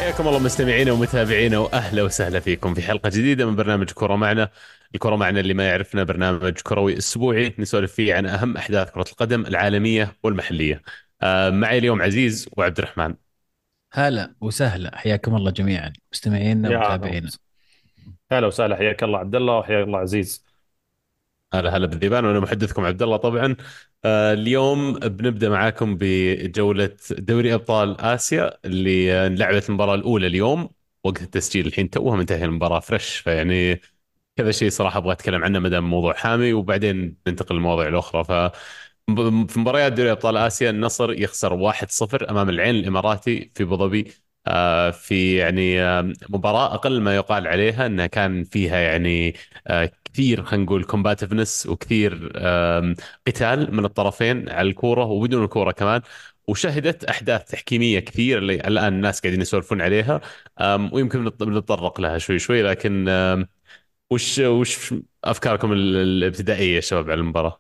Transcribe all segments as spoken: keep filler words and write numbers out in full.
حياكم الله مستمعينا ومتابعينا، واهلا وسهلا فيكم في حلقه جديده من برنامج كره معنا. الكره معنا اللي ما يعرفنا برنامج كروي اسبوعي نسولف فيه عن اهم احداث كره القدم العالميه والمحليه. آه، معي اليوم عزيز وعبد الرحمن. هلا وسهلا، حياكم الله جميعا مستمعينا يا هلا ومتابعينا. وس- هلا وسهلا، حياك الله عبد الله وحياك الله عزيز. هلا هلا بالذيبان، وانا محدثكم عبد الله طبعا. آه، اليوم بنبدا معاكم بجوله دوري ابطال اسيا اللي آه، لعبت المباراه الاولى اليوم. وقت التسجيل الحين توها منتهي المباراه فريش، فيعني كذا شيء صراحة أبغى أتكلم عنه ما دام موضوع حامي، وبعدين ننتقل للمواضيع الأخرى. ف في مباريات دوري أبطال آسيا النصر يخسر واحد صفر أمام العين الإماراتي في أبو ظبي. آه، في يعني آه، مباراة أقل ما يقال عليها أنها كان فيها يعني آه، كثير، خلينا نقول كومباتيفنس، وكثير آم، قتال من الطرفين على الكورة وبدون الكورة كمان. وشهدت أحداث تحكيمية كثير اللي الآن الناس قاعدين يسولفون عليها. آم، ويمكن نت- نتطرق لها شوي شوي، لكن آم، وش وش افكاركم ال- الابتدائيه يا شباب على المباراه؟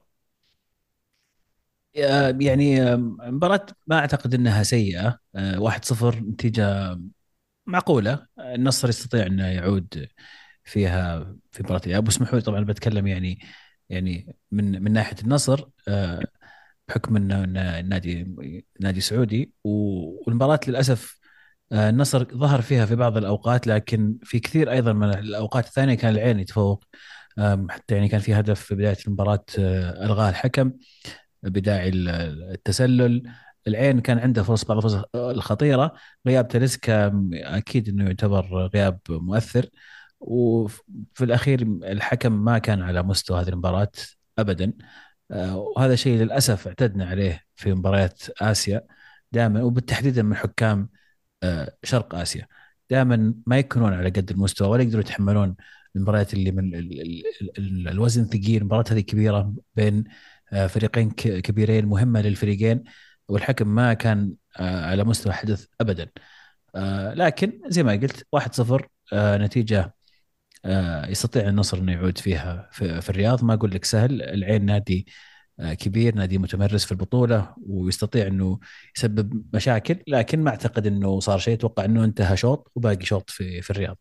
آه، يعني آه، مباراة ما أعتقد أنها سيئة. آه، واحد صفر نتيجة معقولة. آه، النصر يستطيع أنه يعود فيها في مباراة الإياب، واسمحوا لي طبعا بتكلم يعني يعني من من ناحية النصر، آه، بحكم أنه إنه النادي نادي سعودي، و- والمباراة للأسف آه، النصر ظهر فيها في بعض الأوقات، لكن في كثير أيضا من الأوقات الثانية كان العين يتفوق. آم، حتى يعني كان في هدف في بداية المباراة آه، ألغاه الحكم بداعي التسلل. العين كان عنده فرص، بعض الفرص الخطيرة. غياب تاليسكا أكيد أنه يعتبر غياب مؤثر. وفي الأخير الحكم ما كان على مستوى هذه المباراة أبدا. آه، وهذا شيء للأسف اعتدنا عليه في مباريات آسيا دائما، وبالتحديد من حكام آه، شرق آسيا. دائما ما يكونون على قد المستوى، ولا يقدروا يتحملون المباريات اللي من ال- ال- ال- الوزن ثقيل. المباريات هذه كبيرة بين آه، فريقين ك- كبيرين، مهمة للفريقين، والحكم ما كان آه، على مستوى الحدث أبدا. آه، لكن زي ما قلت واحد صفر آه، نتيجة آه، يستطيع النصر انه يعود فيها في, في الرياض. ما اقول لك سهل، العين نادي آه، كبير، نادي متمرس في البطولة، ويستطيع انه يسبب مشاكل، لكن ما اعتقد انه صار شيء. اتوقع انه انتهى شوط وباقي شوط في في الرياض.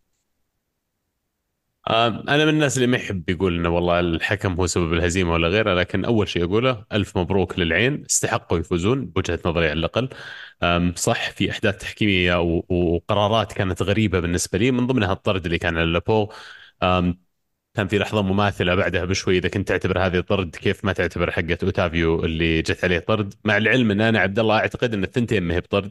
آم، انا من الناس اللي ما يحب يقول انه والله الحكم هو سبب الهزيمه ولا غيره، لكن اول شيء اقوله الف مبروك للعين، استحقوا يفوزون بوجهه نظري على الاقل. آم، صح في احداث تحكيميه و- وقرارات كانت غريبه بالنسبه لي، من ضمنها الطرد اللي كان على لابو. آم، كان في لحظة مماثلة بعدها بشوي، إذا كنت تعتبر هذه طرد كيف ما تعتبر حقة أوتافيو اللي جت عليه طرد، مع العلم أن أنا عبد الله أعتقد أن الثنتين ما هي بطرد.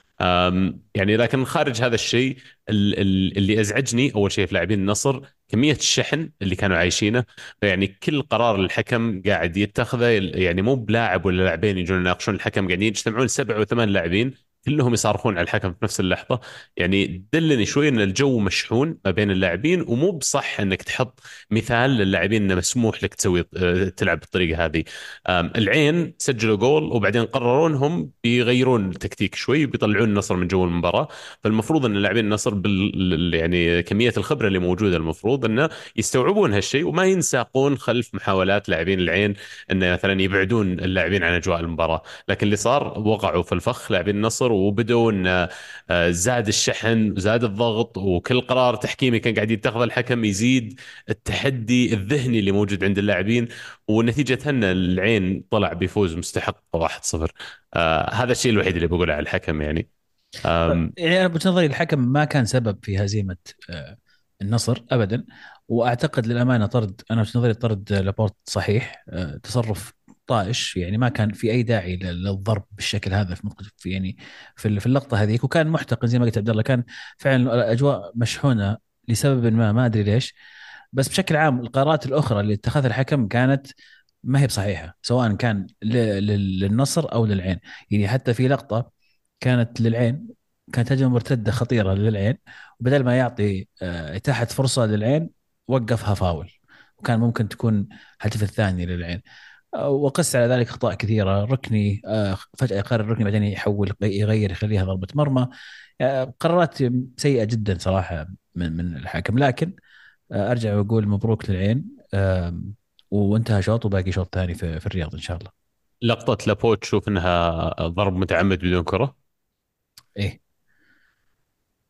أم، يعني لكن خارج هذا الشيء، ال- ال- اللي ازعجني اول شيء في لاعبين النصر كميه الشحن اللي كانوا عايشينه. يعني كل قرار الحكم قاعد يتخذه، يعني مو بلاعب ولا لاعبين يجون يناقشون الحكم، قاعدين يجتمعون سبع وثمان لاعبين كلهم يصارخون على الحكم في نفس اللحظه. يعني دلني شوي ان الجو مشحون ما بين اللاعبين، ومو بصح انك تحط مثال للاعبين انه مسموح لك تسوي آه، تلعب بالطريقه هذه. آم، العين سجلوا جول وبعدين قرروا انهم بيغيرون التكتيك شوي، بيطلعون النصر من جو المباراه. فالمفروض ان لاعبين النصر بال يعني كميه الخبره اللي موجوده المفروض انه يستوعبون هالشيء، وما ينساقون خلف محاولات لاعبين العين انه مثلا يبعدون اللاعبين عن اجواء المباراه. لكن اللي صار وقعوا في الفخ لاعبين النصر، وبدوا ان آه، زاد الشحن وزاد الضغط، وكل قرار تحكيمي كان قاعد يتخذ الحكم يزيد التحدي الذهني اللي موجود عند اللاعبين. ونتيجة ان العين طلع بفوز مستحق واحد صفر. آه هذا الشيء الوحيد اللي بقوله على الحكم يعني. آم، يعني انا بوجهه نظري الحكم ما كان سبب في هزيمه آه، النصر ابدا. واعتقد للامانه طرد، انا بوجهه نظري طرد لابورت صحيح. آه، تصرف طائش، يعني ما كان في اي داعي لل- للضرب بالشكل هذا في مق- في يعني في ال- في اللقطه هذيك. وكان محتقن زي ما قلت عبد الله، كان فعلا الاجواء مشحونه لسبب ما ما ادري ليش. بس بشكل عام القرارات الاخرى اللي اتخذها الحكم كانت ما هي بصحيحه، سواء كان ل- لل- للنصر او للعين. يعني حتى في لقطه كانت للعين، كانت هجمه مرتده خطيره للعين، وبدل ما يعطي آه، اتاحه فرصه للعين وقفها فاول، وكان ممكن تكون هدف الثاني للعين. آه، وقس على ذلك اخطاء كثيره، ركني آه، فجاه يقرر ركني بعدين يحول يغير يخليها ضربه مرمى. آه، قرارات سيئه جدا صراحه من من الحكم. لكن آه، ارجع واقول مبروك للعين. آم، وانتهى شوط وباقي شوط ثاني في في الرياض ان شاء الله. لقطة لابو تشوف انها ضرب متعمد بدون كرة؟ ايه.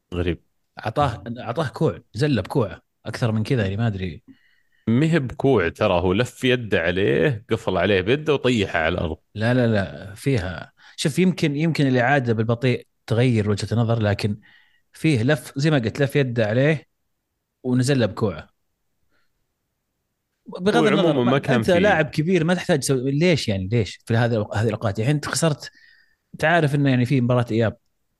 غريب. اعطاه اعطاه كوع، زله بكوعه اكثر من كذا يعني ما ادري. مهب كوع ترى، هو لف يده عليه، قفل عليه بيده وطيحه على الارض. لا لا لا فيها، شوف يمكن يمكن الاعاده بالبطيء تغير وجهه النظر، لكن فيه لف زي ما قلت، لف يده عليه ونزل له بكوعه. هو بغض النظر، عموما ما ما كان انت لاعب في. كبير ما تحتاج تسوي ليش يعني، ليش في هذه هذه الاوقات يعني انت خسرت، انت عارف انه يعني في مباراه اياب.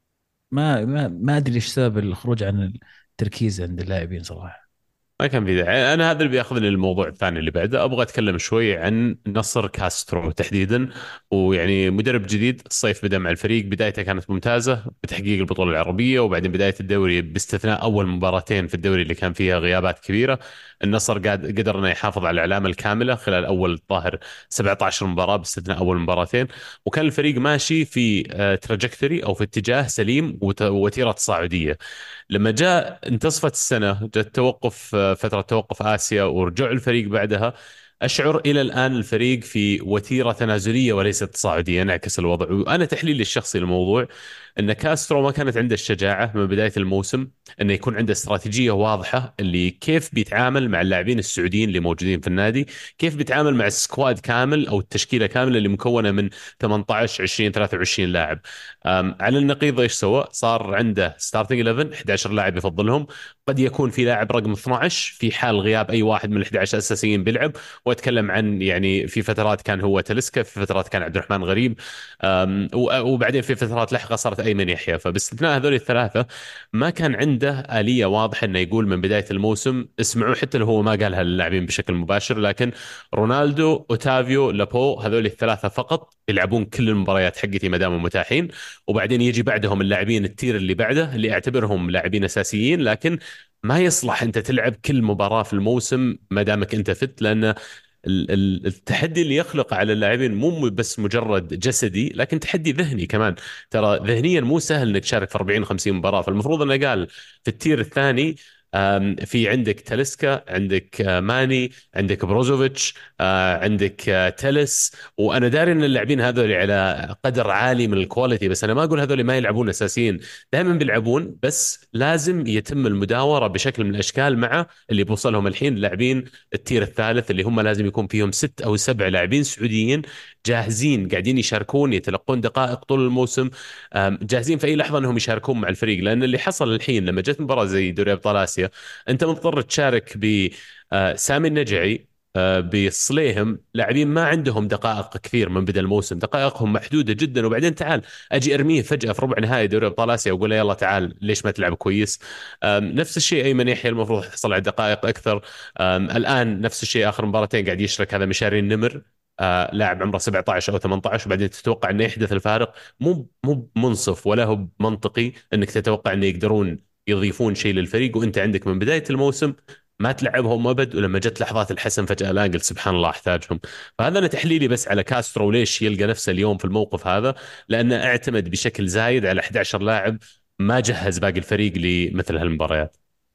ما ما ما ادري ايش سبب الخروج عن التركيز عند اللاعبين صراحه. ما كان في داعي. انا هذا اللي بياخذني للموضوع الثاني اللي بعده، ابغى اتكلم شوي عن نصر كاسترو تحديدا. ويعني مدرب جديد، الصيف بدا مع الفريق، بدايته كانت ممتازه بتحقيق البطوله العربيه، وبعدين بدايه الدوري باستثناء اول مباراتين في الدوري اللي كان فيها غيابات كبيره، النصر قاد قدر انه يحافظ على العلامه الكامله خلال اول الظاهر سبعة عشر مباراه باستثناء اول مباراتين. وكان الفريق ماشي في تراجكتوري او في اتجاه سليم وت- وتيره تصاعديه. لما جاء انتصفت السنة، جاء توقف، فترة توقف آسيا، ورجع الفريق بعدها، أشعر إلى الآن الفريق في وتيرة تنازلية وليست تصاعدية، انعكس الوضع. وأنا تحليلي الشخصي للموضوع أن كاسترو ما كانت عنده الشجاعة من بداية الموسم أنه يكون عنده استراتيجية واضحة اللي كيف بيتعامل مع اللاعبين السعوديين اللي موجودين في النادي، كيف بيتعامل مع السكواد كامل أو التشكيلة كاملة اللي مكونة من ثمانية عشر عشرين ثلاثة وعشرين لاعب. أم، على النقيض ايش سوى؟ صار عنده ستارتنج إحدى عشر، احد عشر لاعب يفضلهم. قد يكون في لاعب رقم اثنا عشر في حال غياب اي واحد من ال احد عشر الاساسيين بيلعب. واتكلم عن يعني في فترات كان هو تلسكا، في فترات كان عبد الرحمن غريب، أم، و- وبعدين في فترات لاحقه صارت ايمن يحيى. فباستثناء هذول الثلاثه ما كان عنده اليه واضحه انه يقول من بدايه الموسم اسمعوا، حتى لو هو ما قالها للاعبين بشكل مباشر، لكن رونالدو، اوتافيو، لابو، هذول الثلاثه فقط يلعبون كل المباريات حقتي ما داموا متاحين. وبعدين يجي بعدهم اللاعبين التير اللي بعده اللي اعتبرهم لاعبين اساسيين، لكن ما يصلح انت تلعب كل مباراه في الموسم ما دامك انت فت، لان ال- ال- التحدي اللي يخلق على اللاعبين مو بس مجرد جسدي، لكن تحدي ذهني كمان. ترى ذهنيا مو سهل انك تشارك في أربعين خمسين مباراه. فالمفروض انه قال في التير الثاني، آم، في عندك تاليسكا، عندك آه، ماني، عندك بروزوفيتش، آه، عندك آه، تلس. وانا داري ان اللاعبين هذول على قدر عالي من الكواليتي، بس انا ما اقول هذول ما يلعبون اساسيين، دائما بيلعبون، بس لازم يتم المداوره بشكل من الاشكال مع اللي بوصلهم الحين لاعبين التير الثالث، اللي هم لازم يكون فيهم ست او سبع لاعبين سعوديين جاهزين، قاعدين يشاركون، يتلقون دقائق طول الموسم، آم، جاهزين في اي لحظه انهم يشاركون مع الفريق. لان اللي حصل الحين لما جت مباراه زي دوري ابطال اسيا، انت مضطر تشارك ب آه، سامي النجعي، آه، بصليهم، لاعبين ما عندهم دقائق كثير من بدء الموسم، دقائقهم محدوده جدا. وبعدين تعال اجي ارميه فجاه في ربع نهائي دوري ابطال اسيا واقول له يلا تعال ليش ما تلعب كويس. آم، نفس الشيء ايمن يحيى المفروض يحصل على دقائق اكثر. آم، الان نفس الشيء اخر مباراتين قاعد يشرك هذا مشاري النمر، آه لاعب عمره سبعة عشر او ثمانية عشر، وبعدين تتوقع انه يحدث الفارق. مو مو منصف ولا هو منطقي انك تتوقع انه يقدرون يضيفون شيء للفريق وانت عندك من بدايه الموسم ما تلعبهم ابد، ولما جت لحظات الحسم فجاه لا قلت سبحان الله احتاجهم. فهذا انا تحليلي بس على كاسترو ليش يلقى نفسه اليوم في الموقف هذا، لانه اعتمد بشكل زايد على احد عشر لاعب، ما جهز باقي الفريق لمثل هالمباريات.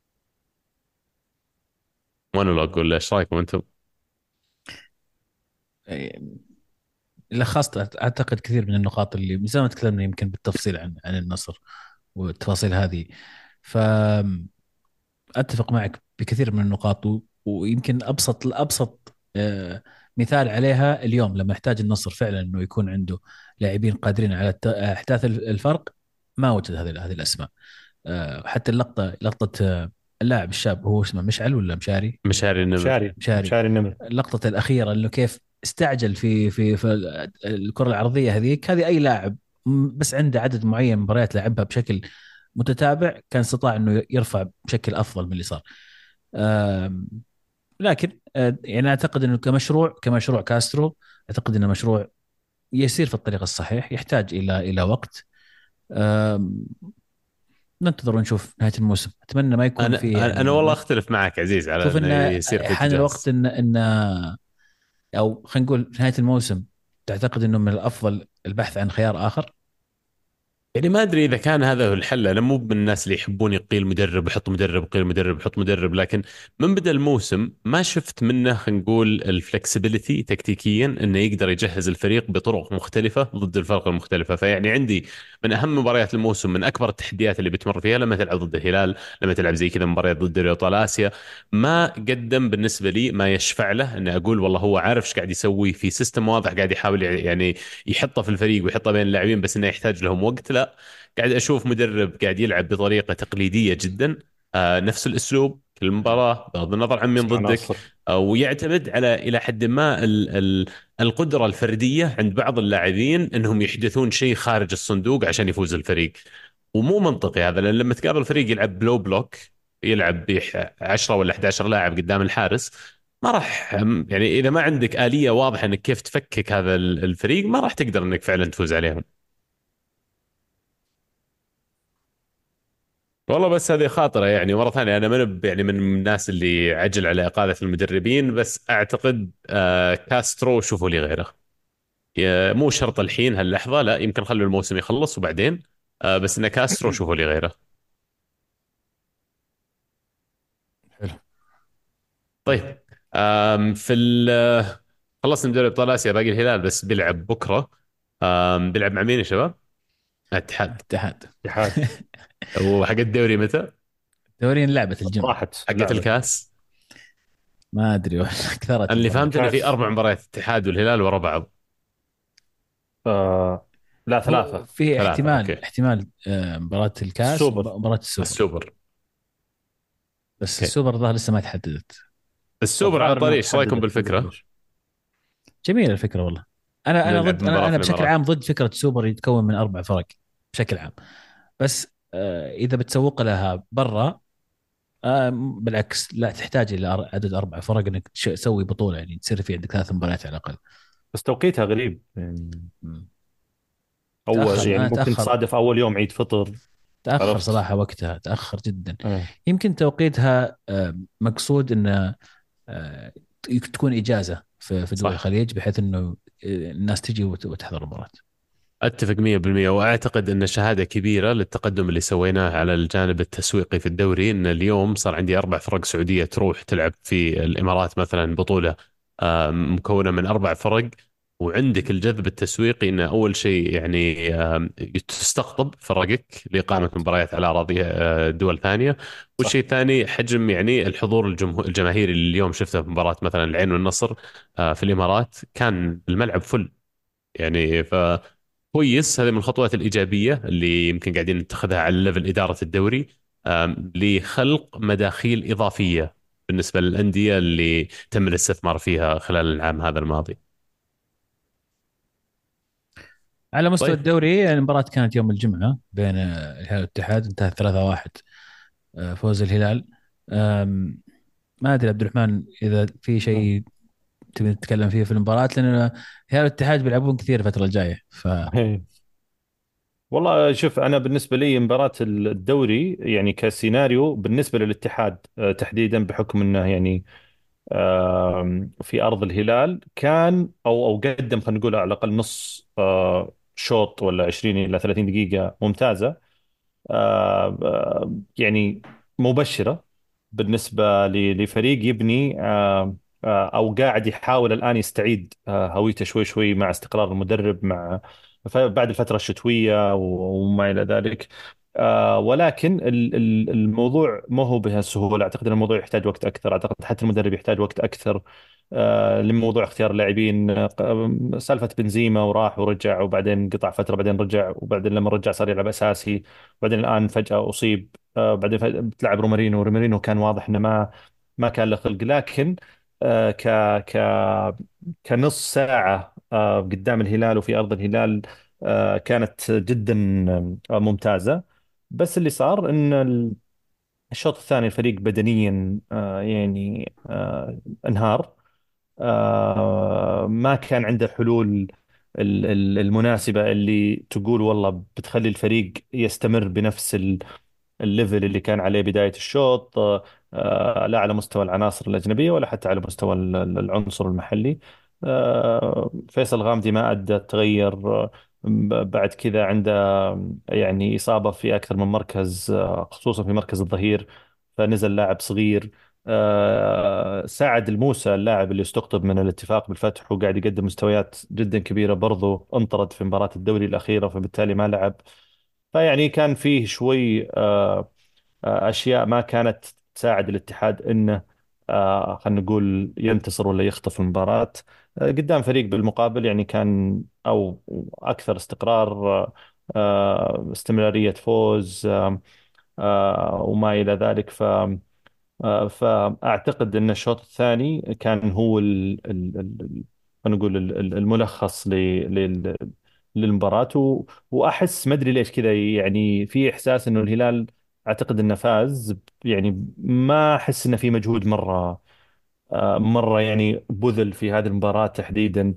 وانا لو اقول ايش رايكم انتم؟ لخصت اعتقد كثير من النقاط اللي زي ما تكلمنا يمكن بالتفصيل عن عن النصر والتفاصيل هذه. فاتفق معك بكثير من النقاط، و- ويمكن ابسط الابسط آه، مثال عليها اليوم لما يحتاج النصر فعلا انه يكون عنده لاعبين قادرين على الت- احداث الفرق، ما وجد هذه هذه الاسماء. آه، حتى اللقطه لقطه آه، اللاعب الشاب هو اسمه مشعل ولا مشاري؟ مشاري النمر. مشاري مشاري. مشاري النمر. اللقطة الأخيرة إنه كيف استعجل في في في الكرة العرضية هذيك، هذه أي لاعب م- بس عنده عدد معين من مباريات لعبها بشكل متتابع كان استطاع إنه يرفع بشكل أفضل من اللي صار. آم، لكن آه، يعني أعتقد إنه كمشروع كمشروع كاسترو، أعتقد إنه مشروع يسير في الطريق الصحيح، يحتاج إلى إلى وقت. آم، ننتظر ونشوف نهاية الموسم، أتمنى ما يكون انا في انا أنا يعني والله ما- اختلف معك عزيز على شوف انه إنه يصير في حان الوقت تجهيز. إن إن او خلينا نقول في نهايه الموسم تعتقد انه من الافضل البحث عن خيار اخر؟ يعني ما ادري اذا كان هذا هو الحل. انا مو من الناس اللي يحبون يقيل مدرب يحط مدرب، يقيل مدرب يحط مدرب، لكن من بدا الموسم ما شفت منه، خلينا نقول الفلكسبيليتي تكتيكيا، انه يقدر يجهز الفريق بطرق مختلفه ضد الفرق المختلفه. فيعني عندي من اهم مباريات الموسم، من اكبر التحديات اللي بتمر فيها لما تلعب ضد الهلال، لما تلعب زي كذا مباريات ضد دوري ابطال اسيا. ما قدم بالنسبه لي ما يشفع له اني اقول والله هو عارف ايش قاعد يسوي في سيستم واضح، قاعد يحاول يعني يحطه في الفريق ويحطه بين اللاعبين، بس انه يحتاج لهم وقت. لا، قاعد اشوف مدرب قاعد يلعب بطريقه تقليديه جدا، آه نفس الاسلوب كل مباراه بغض النظر عن نفس مين ضدك. العناصر. آه ويعتمد على الى حد ما ال ال القدره الفرديه عند بعض اللاعبين انهم يحدثون شيء خارج الصندوق عشان يفوز الفريق. ومو منطقي هذا، لان لما تقابل فريق يلعب بلو بلوك، يلعب ب عشرة ولا احد عشر لاعب قدام الحارس، ما راح يعني اذا ما عندك آلية واضحة انك كيف تفكك هذا الفريق، ما راح تقدر انك فعلا تفوز عليهم. والله بس هذه خاطرة يعني مرة ثانية. أنا من يعني من الناس اللي عجل على إقالة المدربين، بس أعتقد آه كاسترو شوفوا لي غيره. يا- مو شرط الحين هاللحظة، لا يمكن خلوا الموسم يخلص وبعدين. آه بس إن كاسترو شوفوا لي غيره. حلو. طيب. آم في ال آه، خلصنا من دوري أبطال آسيا، باقي الهلال بس بيلعب بكرة. آم بيلعب مع مين يا شباب؟ الاتحاد. الاتحاد. اتحاد. وحق الدوري متى؟ دوري لعبة الجمعة. راحت حقت لعبت. الكاس. ما ادري والله كثرت أنا اللي الفرق. فهمت إنه في الكاس. أربع مباريات اتحاد والهلال ورا بعض. آه لا، هو ثلاثة. في ثلاثة، احتمال أوكي. احتمال آه، مباراة الكاس السوبر. ومباراة السوبر. السوبر. بس اوكي. السوبر الظاهر لسه ما تحددت. السوبر على الظاهر الطريق، انها ايش رايكم تحددت، ما ادري بالفكره؟ ليش. جميلة الفكرة والله. انا انا نلعب ضد انا مباراه في انا بشكل الامارات. عام ضد فكرة سوبر يتكون من اربع فرق بشكل عام. بس آه، اذا بتسوق لها برا، آه، بالعكس لا تحتاج الى أر- عدد اربع فرق انك تش- تسوي بطولة، يعني تصير في عندك ثلاث مباريات على الاقل. بس توقيتها غريب يعني. مم. اول تاخر يعني انا ممكن تاخر تصادف اول يوم عيد فطر. تاخر عرفت. صراحة، وقتها تاخر جدا. ايه. يمكن توقيتها آه، مقصود انه آه، تكون اجازه في في دول صح. الخليج، بحيث انه آه، الناس تجي وت- وتحضر المباراه. اتفق مية بالمية. واعتقد ان شهاده كبيره للتقدم اللي سويناه على الجانب التسويقي في الدوري، ان اليوم صار عندي اربع فرق سعوديه تروح تلعب في الامارات مثلا بطوله آه، مكونه من اربع فرق. وعندك الجذب التسويقي، انه اول شيء يعني آه، تستقطب فرقك لاقامه مباريات على اراضي آه، دول ثانيه. صح. والشيء الثاني حجم يعني الحضور الجمهور الجماهيري اللي اليوم شفته في مباراه مثلا العين والنصر آه، في الامارات، كان الملعب فل. يعني ف كويس. هذه من الخطوات الإيجابية اللي يمكن قاعدين نتخذها على ليفل إدارة الدوري، آم، لخلق مداخيل إضافية بالنسبة للأندية اللي تم الاستثمار فيها خلال العام هذا الماضي. على مستوى طيب. الدوري المباراه كانت يوم الجمعه بين آه، الهلال والاتحاد، انتهت ثلاثة واحد آه، فوز الهلال. آم، ما ادري عبد الرحمن اذا في مم. شيء تبي نتكلم فيه في المباراه، لان الهلال والاتحاد بيلعبون كثير الفتره الجايه ف إيه. والله شوف، انا بالنسبه لي مباراه الدوري يعني كسيناريو بالنسبه للاتحاد آه، تحديدا، بحكم انه يعني آم، في ارض الهلال كان او او قدم، خلينا نقول على الاقل نص آه، شوط ولا عشرين الى ثلاثين دقيقه ممتازه. آه، آه، يعني مبشرة بالنسبة ل- لفريق يبني آه، آه، أو قاعد يحاول الآن يستعيد آه، هويته شوي شوي مع استقرار المدرب، مع ف- بعد الفترة الشتوية و- وما إلى ذلك. آه، ولكن ال- ال- الموضوع ما هو بهالسهولة. أعتقد أن الموضوع يحتاج وقت أكثر، أعتقد حتى المدرب يحتاج وقت أكثر آه، لموضوع اختيار اللاعبين. آه، سالفة بنزيما وراح ورجع، وبعدين قطع فترة، بعدين رجع، وبعدين لما رجع صار يلعب أساسي، بعدين الآن فجأة أصيب. آه، بعدين فجأة بتلعب رومارينو. رومارينو كان واضح إنه ما ما كان له خلق. لكن آه، ك ك كنص ساعة آه، قدام الهلال وفي أرض الهلال آه، كانت جدا آه، ممتازة. بس اللي صار إن الشوط الثاني الفريق بدنيا آه، يعني آه، انهار. آه، ما كان عنده حلول ال- ال- المناسبة اللي تقول والله بتخلي الفريق يستمر بنفس ال- الليفل اللي كان عليه بداية الشوط. آه، آه، لا على مستوى العناصر الأجنبية ولا حتى على مستوى ال- ال- العنصر المحلي. آه، فيصل غامدي ما أدى، تغير. ب- بعد كذا عنده يعني إصابة في أكثر من مركز، آه، خصوصا في مركز الظهير، فنزل لاعب صغير. آه، ساعد الموسى اللاعب اللي استقطب من الاتفاق بالفتح وقاعد يقدم مستويات جدا كبيرة، برضو انطرد في مباراة الدوري الأخيرة فبالتالي ما لعب. فيعني كان فيه شوي آه، آه، أشياء ما كانت تساعد الاتحاد إنه آه، خلينا نقول ينتصر ولا يخطف المباراة آه، قدام فريق بالمقابل يعني كان أو أكثر استقرار، آه، آه، استمرارية فوز، آه، آه، وما إلى ذلك. ف آه، فأعتقد أن الشوط الثاني كان هو ال ال ال خلينا نقول ال- ال- الملخص ل- لل- للمباراة. و- وأحس ما أدري ليش كذا، يعني في إحساس أنه الهلال أعتقد أنه فاز، يعني ما أحس أنه في مجهود مرة آه، مرة يعني بذل في هذه المباراة تحديدا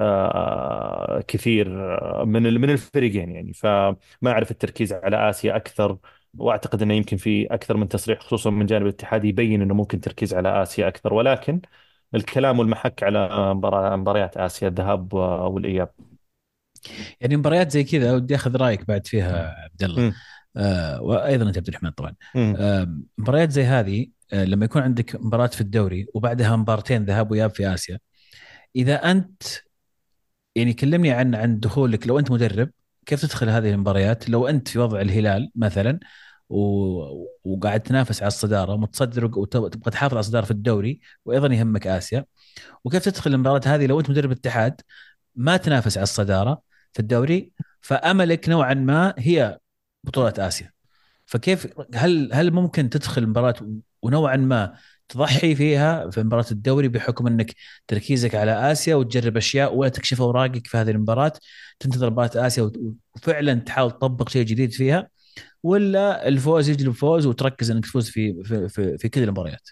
آه، كثير آه، من ال- من الفريقين يعني. فما أعرف التركيز على آسيا أكثر، وأعتقد أنه يمكن في أكثر من تصريح خصوصا من جانب الاتحاد يبين أنه ممكن تركيز على آسيا أكثر، ولكن الكلام والمحك على مباراة- مباريات آسيا الذهاب والإياب. يعني مباريات زي كذا ودي اخذ رايك بعد فيها عبد الله. مم. آه وايضا انت عبد الرحمن طبعا. مم. آه مباريات زي هذه، آه لما يكون عندك مباراه في الدوري وبعدها مبارتين ذهاب واياب في اسيا، اذا انت يعني كلمني عن عن دخولك لو انت مدرب، كيف تدخل هذه المباريات لو انت في وضع الهلال مثلا و... وقاعد تنافس على الصداره متصدر وتبغى تحافظ على الصداره في الدوري وايضا يهمك اسيا، وكيف تدخل المباراه هذه لو انت مدرب اتحاد ما تنافس على الصداره في الدوري، فاملك نوعا ما هي بطوله اسيا. فكيف هل هل ممكن تدخل مباراه ونوعا ما تضحي فيها في مباراه الدوري بحكم انك تركيزك على اسيا وتجرب اشياء ولا تكشف اوراقك في هذه المباراه، تنتظر مباراه اسيا وت- وفعلا تحاول تطبق شيء جديد فيها، ولا الفوز يجلب فوز وتركز انك تفوز في في في, في كل المباريات؟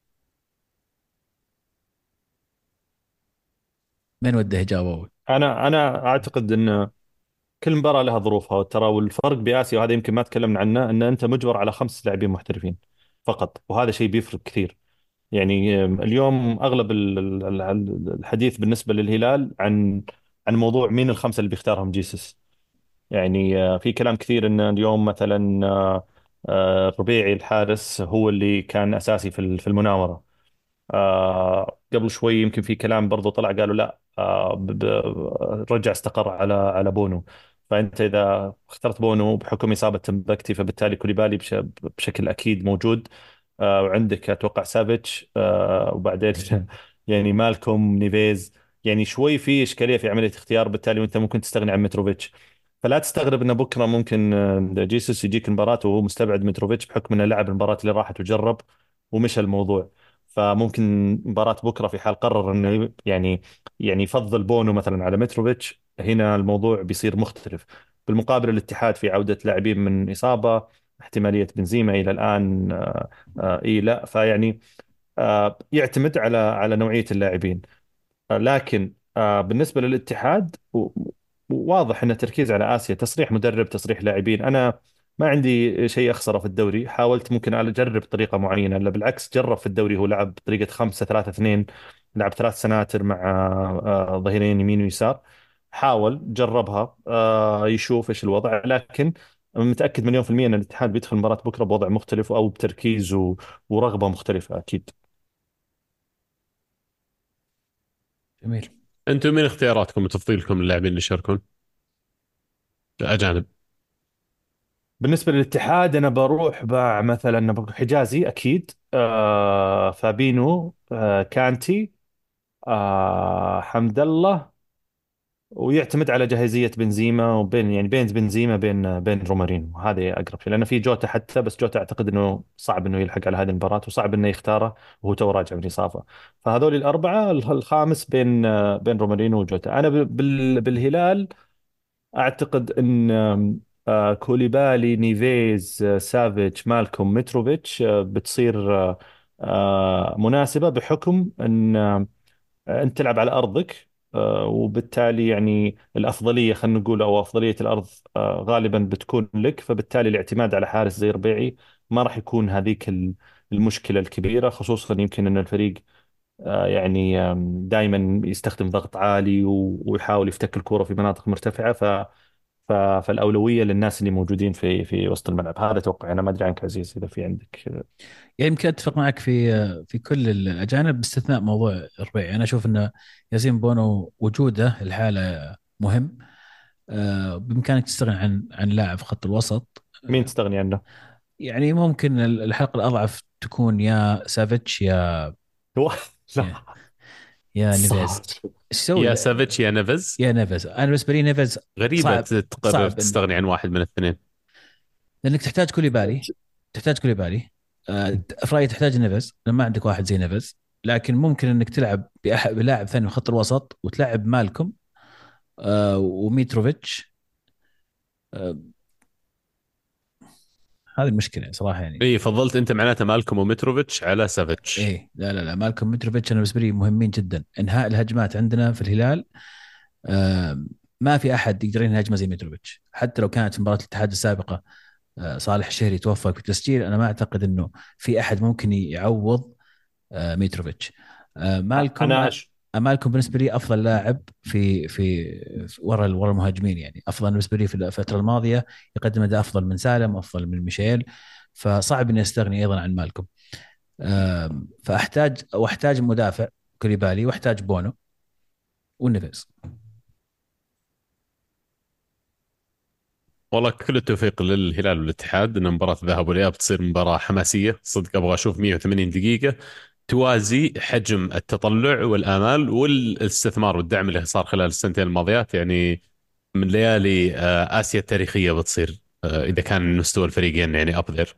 من وده يجاوب اول؟ أنا أنا أعتقد أن كل مباراة لها ظروفها، ترى. والفرق بآسيا، وهذا يمكن ما تكلمنا عنه، أن أنت مجبر على خمس لاعبين محترفين فقط، وهذا شيء بيفرق كثير. يعني اليوم أغلب ال- ال- ال- الحديث بالنسبة للهلال عن عن موضوع مين الخمسة اللي بيختارهم جيسس. يعني آه، في كلام كثير أن اليوم مثلا آه، آه، الربيعي الحارس هو اللي كان أساسي في ال- في المناورة. آه قبل شوي يمكن في كلام برضو طلع قالوا لا، آه ب- ب- رجع استقر على على بونو. فانت اذا اخترت بونو بحكم اصابه تمبكتي فبالتالي كوليبالي بش بشكل اكيد موجود. آه وعندك اتوقع سافيتش، آه وبعدين يعني مالكوم نيفيز. يعني شوي في اشكاليه في عمليه اختيار، بالتالي وانت ممكن تستغني عن متروفيتش. فلا تستغرب ان بكره ممكن آه، جيسوس يجيك المباراه وهو مستبعد متروفيتش بحكم انه لعب المباراه اللي راحت وجرب ومشى الموضوع. فممكن مباراة بكرة في حال قرر انه يعني يعني يفضل بونو مثلا على متروفيتش، هنا الموضوع بيصير مختلف. بالمقابل الاتحاد في عودة لاعبين من إصابة، احتمالية بنزيما إلى الآن آه، آه، إيه لا، فيعني آه، يعتمد على على نوعية اللاعبين. لكن آه، بالنسبة للاتحاد و- واضح أن التركيز على آسيا، تصريح مدرب تصريح لاعبين. أنا ما عندي شيء أخسره في الدوري، حاولت ممكن أجرب طريقة معينة، لا بالعكس جرب في الدوري. هو لعب بطريقة خمسة ثلاثة اثنين، لعب ثلاث سناتر مع آه، ظهيرين يمين ويسار. حاول جربها آه، يشوف إيش الوضع، لكن متأكد مليون في المية أن الاتحاد بيدخل مباراة بكرة بوضع مختلف أو بتركيز و- ورغبة مختلفة أكيد. جميل. انتم مين اختياراتكم وتفضيلكم للاعبين اللي يشاركون اجانب؟ بالنسبة للاتحاد أنا بروح مع مثلا بروح حجازي أكيد، آه فابينو، آه كانتي، آه حمد الله. ويعتمد على جاهزية بنزيما، وبين يعني بين بنزيما بين بين رومارينو، هذا أقرب شيء، لأن في جوتا حتى، بس جوتا أعتقد أنه صعب أنه يلحق على هذه المباراة وصعب أنه يختاره وهو تو راجع من إصابة. فهذول الأربعة، الخامس بين آه بين رومارينو وجوتا. أنا بال بالهلال اعتقد ان آم، آه، كوليبالي، نيفيز، آه، سافيتش، مالكوم، متروفيتش آه، بتصير آه، آه، مناسبة بحكم ان آه، انت تلعب على ارضك، آه، وبالتالي يعني الافضلية خلينا نقول، او افضلية الارض آه، غالبا بتكون لك، فبالتالي الاعتماد على حارس زي ربيعي ما راح يكون هذيك ال- المشكلة الكبيرة، خصوصا يمكن ان الفريق آه، يعني دائما يستخدم ضغط عالي و- ويحاول يفتك الكرة في مناطق مرتفعة. ف ف- فالأولوية للناس اللي موجودين في في وسط الملعب. هذا توقع. أنا ما أدري عنك عزيز إذا في عندك. يعني يمكن اتفق معك في في كل الاجانب باستثناء موضوع الربيعي. انا اشوف ان ياسين بونو وجوده الحاله مهم. آه، بامكانك تستغني عن عن لاعب في خط الوسط. مين تستغني عنه؟ يعني ممكن الحلقه الاضعف تكون يا سافيتش يا هو يا, لا، يا نيفيز. صعب. ايش يسوي؟ يا سافيتش يا نيفز. يا نيفيز. انا بالنسبه لي نيفيز غريبة صعب. تقرر صعب إن تستغني عن واحد من الاثنين. لانك تحتاج كوليبالي. تحتاج كوليبالي. آه، في رايي تحتاج نيفيز لما ما عندك واحد زي نيفيز. لكن ممكن انك تلعب بأح- بلاعب ثاني في خط الوسط وتلعب مالكم آه، وميتروفيتش. آه، هذه المشكله صراحه يعني. اي فضلت انت معناته مالكم ومتروفيتش على سافيتش. ايه لا لا لا، مالكم ميتروفيتش انا بالنسبه لي مهمين جدا. انهاء الهجمات عندنا في الهلال آه، ما في احد يقدر ينهي هجمه زي ميتروفيتش. حتى لو كانت مباراه الاتحاد السابقه آه، صالح الشهري توفق في التسجيل، انا ما اعتقد انه في احد ممكن يعوض آه، ميتروفيتش. آه، مالكم أنا آه، أش... مالكم بالنسبه لي افضل لاعب في في في ورا ورا المهاجمين. يعني افضل بالنسبه لي في الفتره الماضيه. يقدم اداء افضل من سالم، افضل من ميشيل. فصعب اني استغني ايضا عن مالكم. آم، فاحتاج واحتاج مدافع كوليبالي، واحتاج بونو ونيفيز. والله كل التوفيق للهلال والاتحاد، ان مباراة الذهاب والاياب تصير مباراة حماسية صدق. ابغى اشوف مية وثمانين دقيقة توازي حجم التطلع والآمال والاستثمار والدعم اللي صار خلال السنتين الماضيات. يعني من ليالي آه، آسيا التاريخية بتصير، آه، إذا كان مستوى الفريقين يعني أب ذير.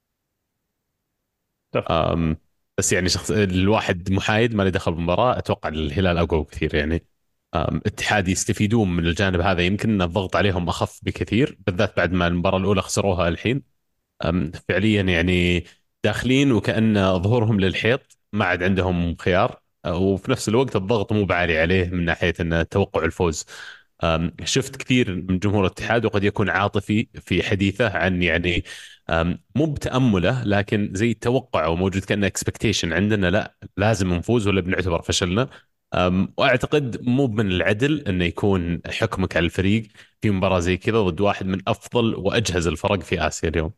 بس يعني شخص الواحد محايد ما له دخل بالمباراة، أتوقع الهلال أقوى بكثير يعني. أم، اتحاد يستفيدون من الجانب هذا، يمكن أن الضغط عليهم أخف بكثير، بالذات بعد ما المباراة الأولى خسروها الحين. أم، فعليا يعني داخلين وكأن ظهورهم للحيط، ما عاد عندهم خيار. أه، وفي نفس الوقت الضغط مو بعالي عليه من ناحية أن توقع الفوز. أم، شفت كثير من جمهور الاتحاد وقد يكون عاطفي في حديثه عن يعني أم، مو بتأمله، لكن زي توقع وموجود كأنه اكسبكتيشن عندنا، لا لازم نفوز ولا بنعتبر فشلنا. أم، واعتقد مو من العدل انه يكون حكمك على الفريق في مباراة زي كذا ضد واحد من افضل واجهز الفرق في اسيا اليوم.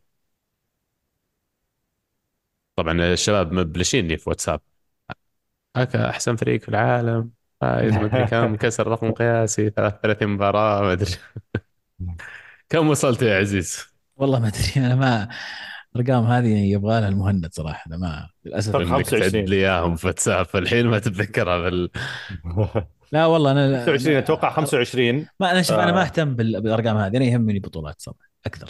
طبعا الشباب مبلشيني في واتساب، هكا احسن فريق في العالم، فايز مدري كم، كسر رقم قياسي ثلاثة وثلاثين مباراة ما ادري. كم وصلت يا عزيز؟ والله ما ادري انا ما. الارقام هذه يبغى لها المهند صراحه. انا ما للاسف. فرق انك تعد خمسة وعشرين. لي اياهم في واتساب الحين ما تتذكرها بال... لا والله انا خمسة وعشرين اتوقع انا خمسة وعشرين. ما انا شوف انا ما آه اهتم بال- بالارقام هذه. انا يهمني بطولات صراحه اكثر.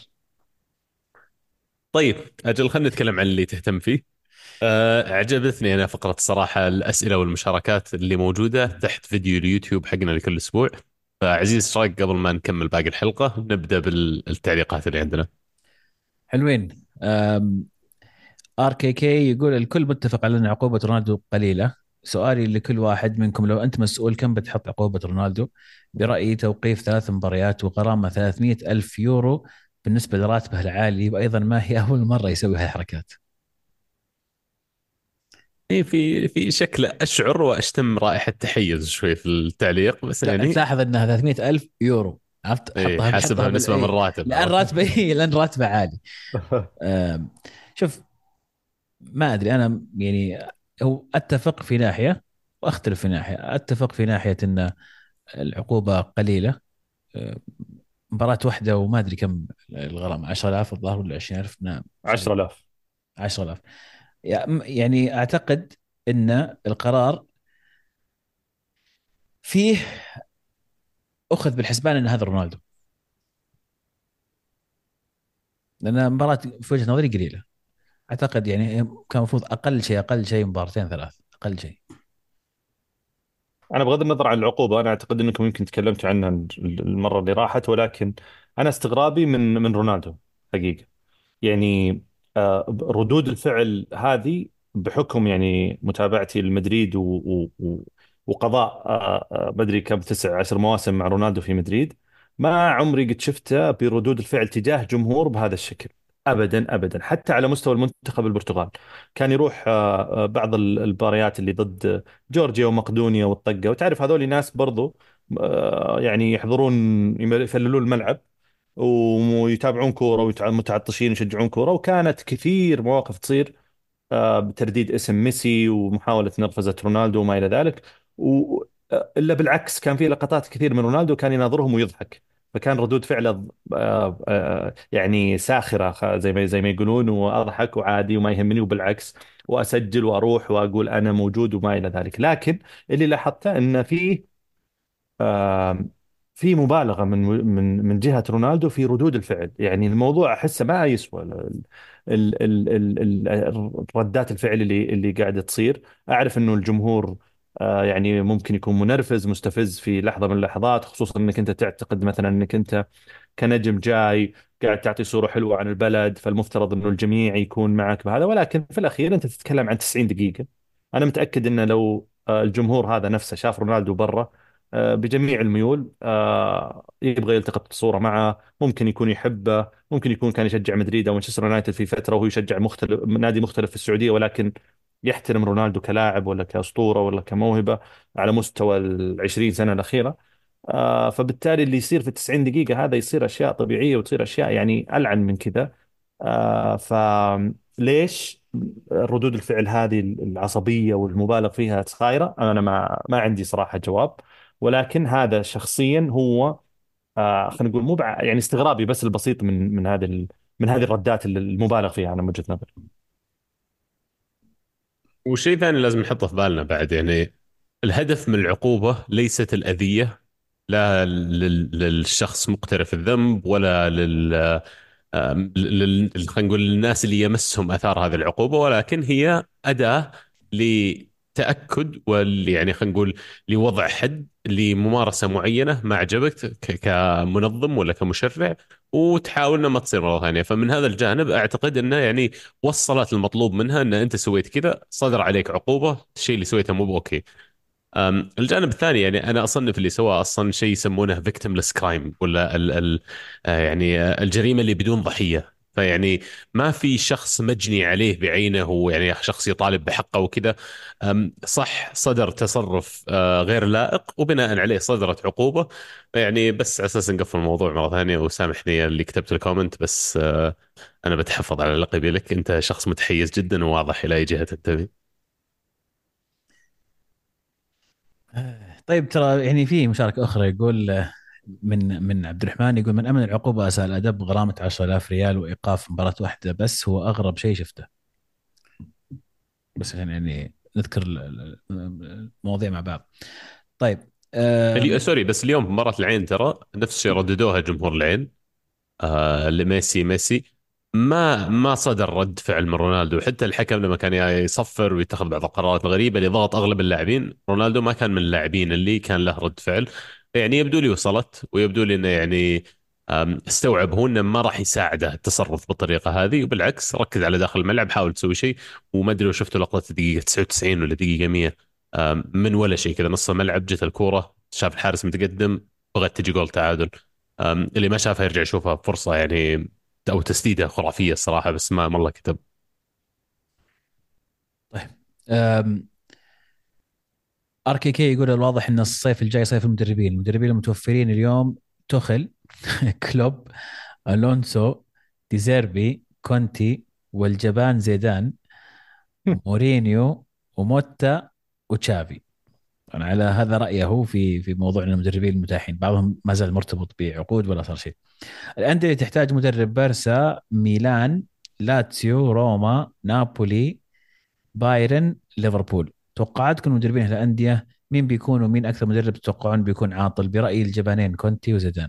طيب اجل خلينا نتكلم عن اللي تهتم فيه. أه عجبتني أنا فقرة الصراحة الأسئلة والمشاركات اللي موجودة تحت فيديو اليوتيوب حقنا لكل أسبوع. فعزيز إيش رأيك قبل ما نكمل باقي الحلقة نبدأ بالتعليقات اللي عندنا؟ حلوين. ار كي كي يقول الكل متفق على ان عقوبه رونالدو قليله. سؤالي لكل واحد منكم، لو انت مسؤول كم بتحط عقوبه رونالدو؟ برايي توقيف ثلاث مباريات وغرامه ثلاثمئة الف يورو بالنسبه لراتبه العالي، وايضا ما هي اول مره يسوي هالحركات. إيه في في شكل أشعر وأشتم رائحة تحيز شوي في التعليق بس لا يعني. تلاحظ انها ثلاثمئة الف يورو. عرفت؟ إيه حطها حاسبها بيحطها بال بالنسبة من اي راتب لان عرفت؟ راتبه لان راتبه عالي. أم، شوف، ما ادري انا يعني. هو اتفق في ناحيه واختلف في ناحيه. اتفق في ناحيه ان العقوبه قليله. أه، مباراة واحدة وما ادري كم الغرامة، عشرة آلاف الظاهر ولا عشرين ألف. نعم صحيح. عشرة آلاف. عشرة آلاف. يعني اعتقد ان القرار فيه اخذ بالحسبان ان هذا رونالدو. لان مباراة في وجهة نظري قليلة. اعتقد يعني كان المفروض اقل شيء اقل شيء مباراتين ثلاث اقل شيء. انا بغض النظر عن العقوبه، انا اعتقد انكم يمكن تكلمتوا عنها المره اللي راحت، ولكن انا استغرابي من من رونالدو حقيقه. يعني آه، ردود الفعل هذه بحكم يعني متابعتي لمدريد و و و وقضاء آه، آه، مدري كم تسع عشر مواسم مع رونالدو في مدريد، ما عمري قد شفته بردود الفعل تجاه جمهور بهذا الشكل. ابدا ابدا. حتى على مستوى المنتخب البرتغال كان يروح آه، آه، بعض ال- المباريات اللي ضد جورجيا ومقدونيا والطقه، وتعرف هذول ناس برضو آه، يعني يحضرون، يفللون الملعب ويتابعون كوره ومتعطشين يشجعون كوره. وكانت كثير مواقف تصير آه، بترديد اسم ميسي ومحاولة نرفزة رونالدو وما إلى ذلك. و آه، إلا بالعكس، كان في لقطات كثير من رونالدو كان يناظرهم ويضحك، فكان ردود فعله آه، آه، يعني ساخرة، خ- زي ما زي ما يقولون، وأضحك وعادي وما يهمني وبالعكس، وأسجل وأروح وأقول أنا موجود وما إلى ذلك. لكن اللي لاحظته أن في آم، في مبالغة من من من جهة رونالدو في ردود الفعل. يعني الموضوع أحسه ما يسوى ال ال ال ال ال ردات الفعل اللي اللي قاعدة تصير. أعرف إنه الجمهور آه، يعني ممكن يكون منرفز مستفز في لحظة من اللحظات، خصوصا إنك أنت تعتقد مثلا إنك أنت كنجم جاي قاعد تعطي صورة حلوة عن البلد، فالمفترض انه الجميع يكون معك بهذا. ولكن في الاخير انت تتكلم عن تسعين دقيقة. انا متأكد انه لو آه، الجمهور هذا نفسه شاف رونالدو برا آه، بجميع الميول آه، يبغى يلتقط صورة معه، ممكن يكون يحبه، ممكن يكون كان يشجع مدريد او مانشستر يونايتد في فترة وهو يشجع مختلف نادي مختلف في السعودية، ولكن يحترم رونالدو كلاعب ولا كأسطورة ولا كموهبة على مستوى العشرين سنة الأخيرة. آه، فبالتالي اللي يصير في تسعين دقيقة هذا يصير أشياء طبيعية وتصير أشياء يعني ألعن من كذا. آه، فليش ردود الفعل هذه العصبية والمبالغ فيها صايرة؟ أنا ما ما عندي صراحة جواب. ولكن هذا شخصيا هو آه، خلينا نقول مو بع- يعني استغرابي بس البسيط من من هذه ال- من هذه الردات المبالغ فيها، أنا من وجهة نظري. وشيء ثاني لازم نحطه في بالنا بعد، يعني الهدف من العقوبة ليست الأذية، لا لل- للشخص مقترف الذنب ولا لل آم، لل- خلينا نقول للناس اللي يمسهم اثار هذه العقوبه، ولكن هي اداه لتاكد وال يعني خلينا نقول لوضع حد لممارسه معينه ما عجبك ك- كمنظم ولا كمشرع، وتحاول انها ما تصير مره ثانيه. فمن هذا الجانب اعتقد انه يعني وصلت المطلوب منها، ان انت سويت كذا صدر عليك عقوبه، الشيء اللي سويته مو اوكي. أم، الجانب الثاني يعني انا اصنف اللي سواه اصلا شيء يسمونه victimless crime، ولا ال ال آه، يعني آه، الجريمه اللي بدون ضحيه. فيعني ما في شخص مجني عليه بعينه، ويعني شخص يطالب بحقه وكذا. أم، صح صدر تصرف آه، غير لائق وبناء عليه صدرت عقوبه. يعني بس على اساس نقفل الموضوع مره ثانيه، وسامحني اللي كتبت الكومنت، بس آه، انا بتحفظ على لقبي لك، انت شخص متحيز جدا وواضح الى اي جهه تنتمي. طيب ترى يعني في مشاركة أخرى يقول آه، من من عبد الرحمن، يقول من أمن العقوبة أساء الأدب غرامة عشرة آلاف ريال وإيقاف مباراة واحدة بس، هو أغرب شيء شفته. بس عشان يعني نذكر ال- ال- المواضيع مع بعض. طيب. اليو... آم، سوري، بس اليوم في مباراة العين ترى نفس الشيء رددوها جمهور العين. آه لميسي ميسي ما ما صدر رد فعل من رونالدو، حتى الحكم لما كان يصفر ويتخذ بعض القرارات الغريبة اللي ضغط أغلب اللاعبين، رونالدو ما كان من اللاعبين اللي كان له رد فعل. يعني يبدو لي وصلت، ويبدو لي انه يعني آم، استوعب هو انه ما راح يساعده التصرف بالطريقه هذه، وبالعكس ركز على داخل الملعب، حاول تسوي شيء. وما ادري لو شفتوا لقطه الدقيقه تسعة وتسعين ولا دقيقه مية، آم، من ولا شيء كذا نص الملعب جت الكوره، شاف الحارس متقدم، بغت تجي جول تعادل. أم، اللي ما شافها يرجع يشوفها فرصة يعني، أو تسديدة خرافية الصراحة، بس ما ما الله كتب. طيب. آم، ار كي كي يقول الواضح ان الصيف الجاي صيف المدربين، المدربين المتوفرين اليوم توخل كلوب، الونسو، ديزيربي، كونتي، والجبان زيدان، مورينيو، وموتا، وتشافي. أنا على هذا رأيه هو في في موضوع المدربين المتاحين، بعضهم ما زال مرتبط بعقود ولا صار شيء. الأندية اللي تحتاج مدرب: بارسا، ميلان، لاتسيو، روما، نابولي، بايرن، ليفربول. توقعاتكم المدربين الأندية مين بيكون، ومين أكثر مدرب تتوقعون بيكون عاطل؟ برأيي الجبانين كونتي وزيدان.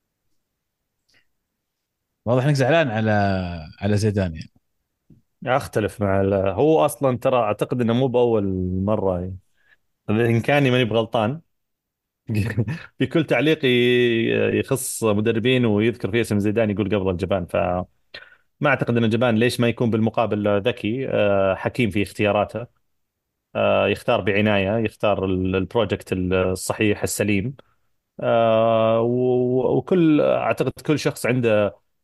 واضح انك زعلان على على زيدان يعني. اختلف مع ال- هو اصلا ترى اعتقد انه مو باول مره يعني. ان كان ماني بغلطان في كل تعليق ي- يخص مدربين ويذكر فيه اسم زيدان يقول قبل الجبان. فما اعتقد ان الجبان ليش ما يكون بالمقابل ذكي آه، حكيم في اختياراته، آه، يختار بعناية، يختار ال- البروجكت الصحيح السليم. آه، و- وكل اعتقد كل شخص عنده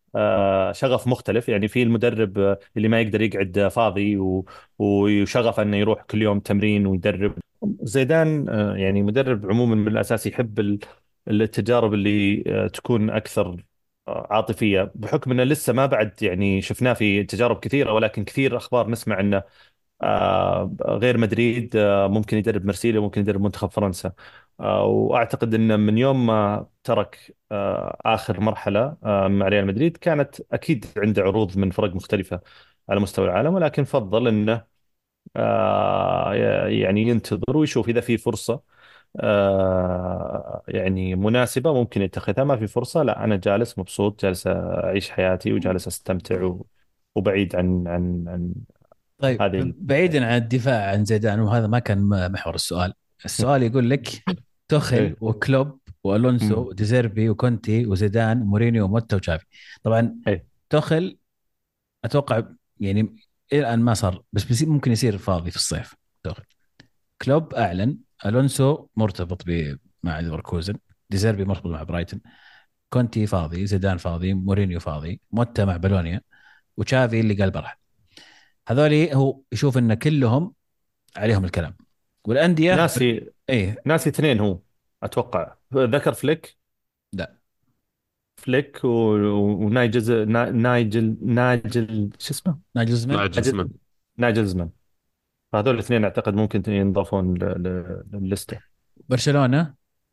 آه، شغف مختلف. يعني في المدرب آه، اللي ما يقدر يقعد فاضي و- وشغف انه يروح كل يوم تمرين ويدرب. زيدان آه، يعني مدرب عموما من الاساس يحب ال- التجارب اللي آه، تكون اكثر آه، عاطفيه، بحكم انه لسه ما بعد يعني شفناه في تجارب كثيره، ولكن كثير اخبار نسمع انه آه، غير مدريد آه، ممكن يدرب مرسيليا، ممكن يدرب منتخب فرنسا. آه، واعتقد انه من يوم ما ترك آه، اخر مرحله آه، مع ريال مدريد، كانت اكيد عنده عروض من فرق مختلفه على مستوى العالم، ولكن فضل انه آه، يعني ينتظر ويشوف اذا في فرصه آه، يعني مناسبه ممكن يتخذها. ما في فرصه، لا انا جالس مبسوط، جالس اعيش حياتي وجالس استمتع و- وبعيد عن عن عن طيب، هذه ال... بعيدا عن الدفاع عن زيدان، وهذا ما كان م- محور السؤال. السؤال يقول لك توخل ايه. وكلوب مم. والونسو وديزيربي وكونتي وزيدان ومورينيو وموتا وتشافي. طبعا ايه. توخل اتوقع يعني الى الان ما صار، بس بيصير ممكن يصير فاضي في الصيف. توخل. كلوب اعلن. الونسو مرتبط ب مع ليفركوزن. ديزيربي مرتبط مع برايتون. كونتي فاضي. زيدان فاضي. مورينيو فاضي. موتا مع بلونيا. وتشافي اللي قال برح. هذولي هو يشوف ان كلهم عليهم الكلام. والانديه ب... ناسي ايه. ناسي اثنين هو، اتوقع ذكر فليك. لا. فليك و... ونايجل نا... نايجل نايجل شو اسمه، ناجلزمان. نايجل م. ناجل نايجلزمان. هذول الاثنين اعتقد ممكن ينضافون ل... ل... لللسته. برشلونه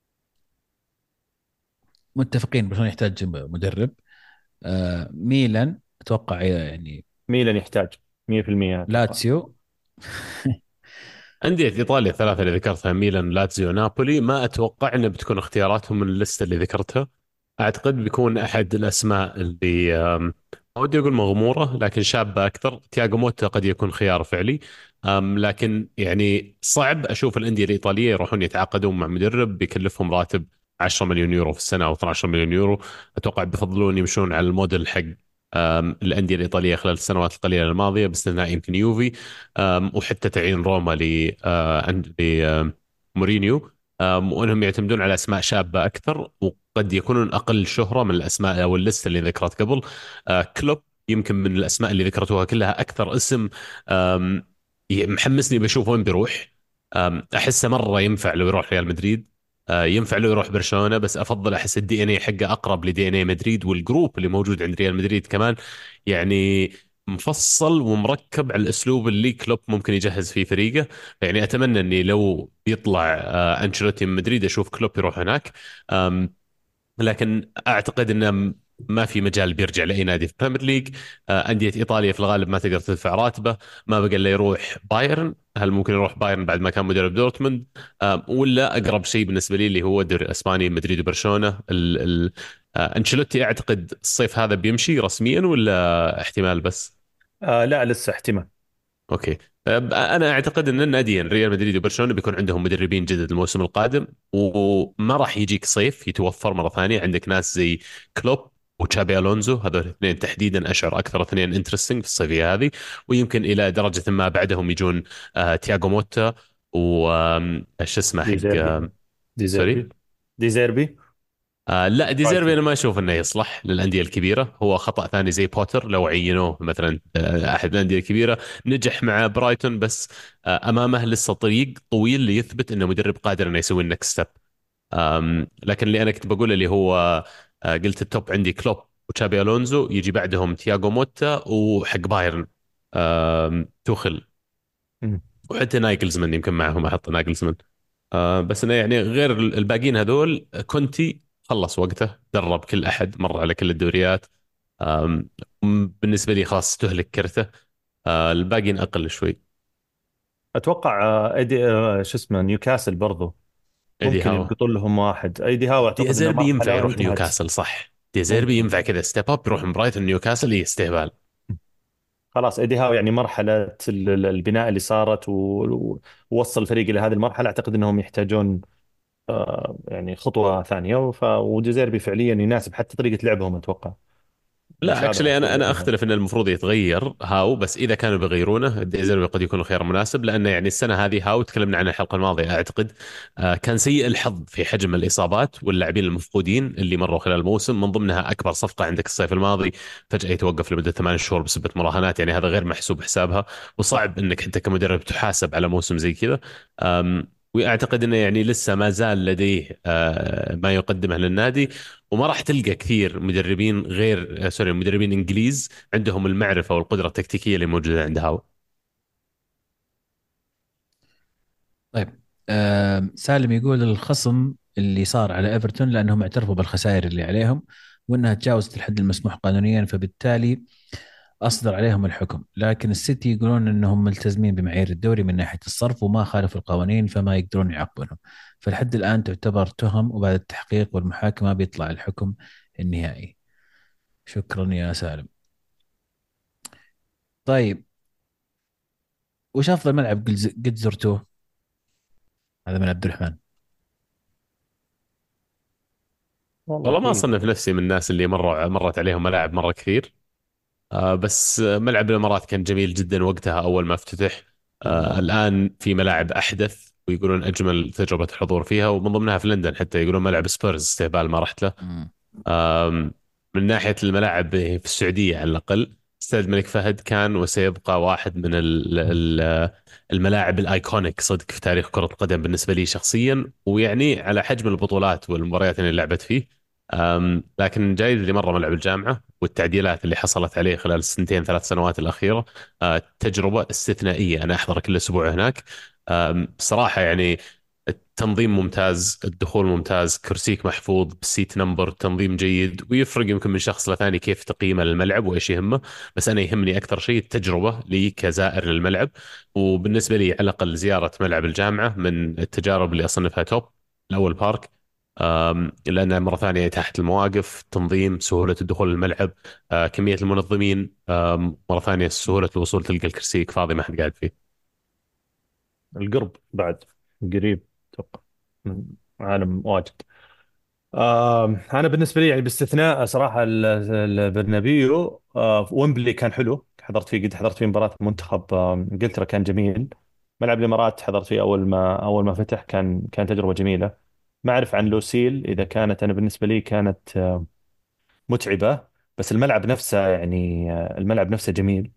متفقين، برشلونه يحتاج مدرب. آه ميلان اتوقع يعني. ميلان يحتاج مية بالمية اتوقع. لاتسيو. أندية إيطاليا الثلاثة اللي ذكرتها، ميلان لاتزيو نابولي، ما أتوقع أنها بتكون اختياراتهم من الليستة اللي ذكرتها. أعتقد بيكون أحد الأسماء اللي أم، ما ودي أقول مغمورة لكن شابة أكثر. تياغو موتا قد يكون خيار فعلي. أم، لكن يعني صعب أشوف الأندية الإيطالية يروحون يتعاقدون مع مدرب بيكلفهم راتب عشرة مليون يورو في السنة أو اثنا عشر مليون يورو. أتوقع بيفضلون يمشون على الموديل حق أم، الأندية الإيطالية خلال السنوات القليلة الماضية، باستثناء يمكن يوفي. أم، وحتى تعيين روما ل آه، عند- لمورينيو. أم، وانهم يعتمدون على اسماء شابه اكثر وقد يكونون اقل شهره من الاسماء او الليست اللي ذكرت قبل. آه، كلوب يمكن من الاسماء اللي ذكرتوها كلها اكثر اسم أم، ي- محمسني بشوف وين بيروح. أم، احسه مره ينفع لو يروح ريال مدريد. آه، ينفع له يروح برشلونه، بس افضل احس الدي ان اي حقه اقرب لدي ان اي مدريد، والجروب اللي موجود عند ريال مدريد كمان يعني مفصل ومركب على الاسلوب اللي كلوب ممكن يجهز فيه فريقه. يعني اتمنى اني لو بيطلع آه، انشيلوتي من مدريد اشوف كلوب يروح هناك. آم، لكن اعتقد انه ما في مجال بيرجع لاي نادي في البريمير ليج. آه، انديه ايطاليا في الغالب ما تقدر تدفع راتبه. ما بقى الا يروح بايرن. هل ممكن يروح بايرن بعد ما كان مدرب دورتموند؟ آم، ولا اقرب شيء بالنسبه لي اللي هو الدوري الاسباني، مدريد وبرشلونه. ال ال آه، انشيلوتي اعتقد الصيف هذا بيمشي رسميا ولا احتمال بس؟ آه لا، لسه احتمال. اوكي. أب- انا اعتقد ان الناديين ريال مدريد وبرشلونه بيكون عندهم مدربين جدد الموسم القادم، وما راح يجيك صيف يتوفر مره ثانيه. عندك ناس زي كلوب وتشابي الونزو، هذول الاثنين تحديدا اشعر اكثر اثنين انترستنج في الصيفيه هذه. ويمكن الى درجه ما بعدهم يجون آه تياغو موتا وش اسمه دي حق زيربي. آه دي سوري. زيربي. دي زيربي. آه لا، ديزيربي برايتون. انا ما اشوف انه يصلح للانديه الكبيره. هو خطا ثاني زي بوتر لو عينوه مثلا آه احد الانديه الكبيره. نجح مع برايتون بس آه امامه لسه طريق طويل ليثبت انه مدرب قادر انه يسوي النكست ستيب. لكن اللي انا كنت بقوله اللي هو آه قلت التوب عندي كلوب وتشابي الونزو، يجي بعدهم تياغو موتا وحق بايرن آم، توخل. مم. وحتى نايجلزمان يمكن معهم، احط نايجلزمان. آه بس انه يعني غير الباقيين هذول، كونتي خلص وقته، درب كل احد، مر على كل الدوريات. آم، بالنسبه لي خلاص استهلك كرته. آه الباقيين اقل شوي. اتوقع آه، ايدي آه، شو اسمه نيوكاسل برضو ايدي ممكن هاو. يلقطون لهم واحد. ايدي هاو اعتقد انه ديزيربي ينفع مرحله يروح وانتهت. نيوكاسل، صح. ديزيربي ممكن. ينفع كذا ستيب اب يروح من برايتون نيوكاسل، إيه استهبال. خلاص ايدي هاو يعني مرحله ال- ال- البناء اللي صارت و- ووصل الفريق الى هذه المرحله. اعتقد انهم يحتاجون آه، يعني خطوه ثانيه. ف وديزيربي فعليا يناسب حتى طريقه لعبهم اتوقع. لا مش هذا اكشلي انا المفروض انا يعني. اختلف ان المفروض يتغير هاو، بس اذا كانوا بيغيرونه ديزربي قد يكون الخيار المناسب، لانه يعني السنه هذه هاو تكلمنا عنها الحلقه الماضيه اعتقد. آه كان سيء الحظ في حجم الاصابات واللاعبين المفقودين اللي مروا خلال الموسم، من ضمنها اكبر صفقه عندك الصيف الماضي فجاه يتوقف لمده ثمان شهور بسبب مراهنات، يعني هذا غير محسوب حسابها، وصعب انك انت كمدرب تحاسب على موسم زي كذا. آم، واعتقد انه يعني لسه ما زال لديه آه، ما يقدمه للنادي، وما راح تلقى كثير مدربين غير آه، سوري مدربين انجليز عندهم المعرفه والقدره التكتيكيه اللي موجوده عند هاو. طيب، آه سالم يقول الخصم اللي صار على ايفرتون لانهم اعترفوا بالخسائر اللي عليهم وانها تجاوزت الحد المسموح قانونيا، فبالتالي اصدر عليهم الحكم. لكن السيتي يقولون انهم ملتزمين بمعايير الدوري من ناحيه الصرف وما خالفوا القوانين، فما يقدرون يعاقبونهم. فلحد الان تعتبر تهم، وبعد التحقيق والمحاكمه بيطلع الحكم النهائي. شكرا يا سالم. طيب، وش افضل ملعب قد قد زرتوه؟ هذا من عبد الرحمن. والله والله ما في. اصنف نفسي من الناس اللي مروا مرت عليهم ملاعب مره كثير. آه بس آه، ملعب الامارات كان جميل جدا وقتها اول ما افتتح. آه الله. الان في ملاعب احدث ويقولون اجمل تجربه الحضور فيها، ومن ضمنها في لندن حتى يقولون ملعب سبيرز استهبال ما رحت له. مم. آم، من ناحية الملاعب في السعودية على الأقل، استاد الملك فهد كان وسيبقى واحد من ال- ال- الملاعب الآيكونيك صدق في تاريخ كرة القدم بالنسبة لي شخصيا، ويعني على حجم البطولات والمباريات اللي لعبت فيه. أم، لكن جاي لي مرة ملعب الجامعة والتعديلات اللي حصلت عليه خلال السنتين ثلاث سنوات الأخيرة. أه، تجربة استثنائية، أنا أحضر كل أسبوع هناك. أم، بصراحة يعني التنظيم ممتاز، الدخول ممتاز، كرسيك محفوظ بالسيت نمبر، تنظيم جيد، ويفرق يمكن من شخص لثاني كيف تقييمه للملعب وايش يهمه. بس انا يهمني اكثر شيء التجربه لي كزائر للملعب. وبالنسبه لي على الاقل زياره ملعب الجامعه من التجارب اللي اصنفها توب. الاول بارك، أم، لان مره ثانيه تحت المواقف، تنظيم، سهوله الدخول للملعب، أه، كميه المنظمين، أم، مره ثانيه سهوله الوصول، تلقى الكرسيك فاضي ما حد قاعد فيه. القرب بعد قريب، اتوقع من عالم واجد. آه انا بالنسبه لي يعني باستثناء صراحه ال- البرنابيو، آه ويمبلي كان حلو، حضرت فيه، قد حضرت فيه مباراه منتخب آه انجلترا، كان جميل. ملعب الامارات حضرت فيه اول ما اول ما فتح، كان كان تجربه جميله. ما اعرف عن لوسيل اذا كانت، انا بالنسبه لي كانت آه متعبه. بس الملعب نفسه يعني آه الملعب نفسه جميل.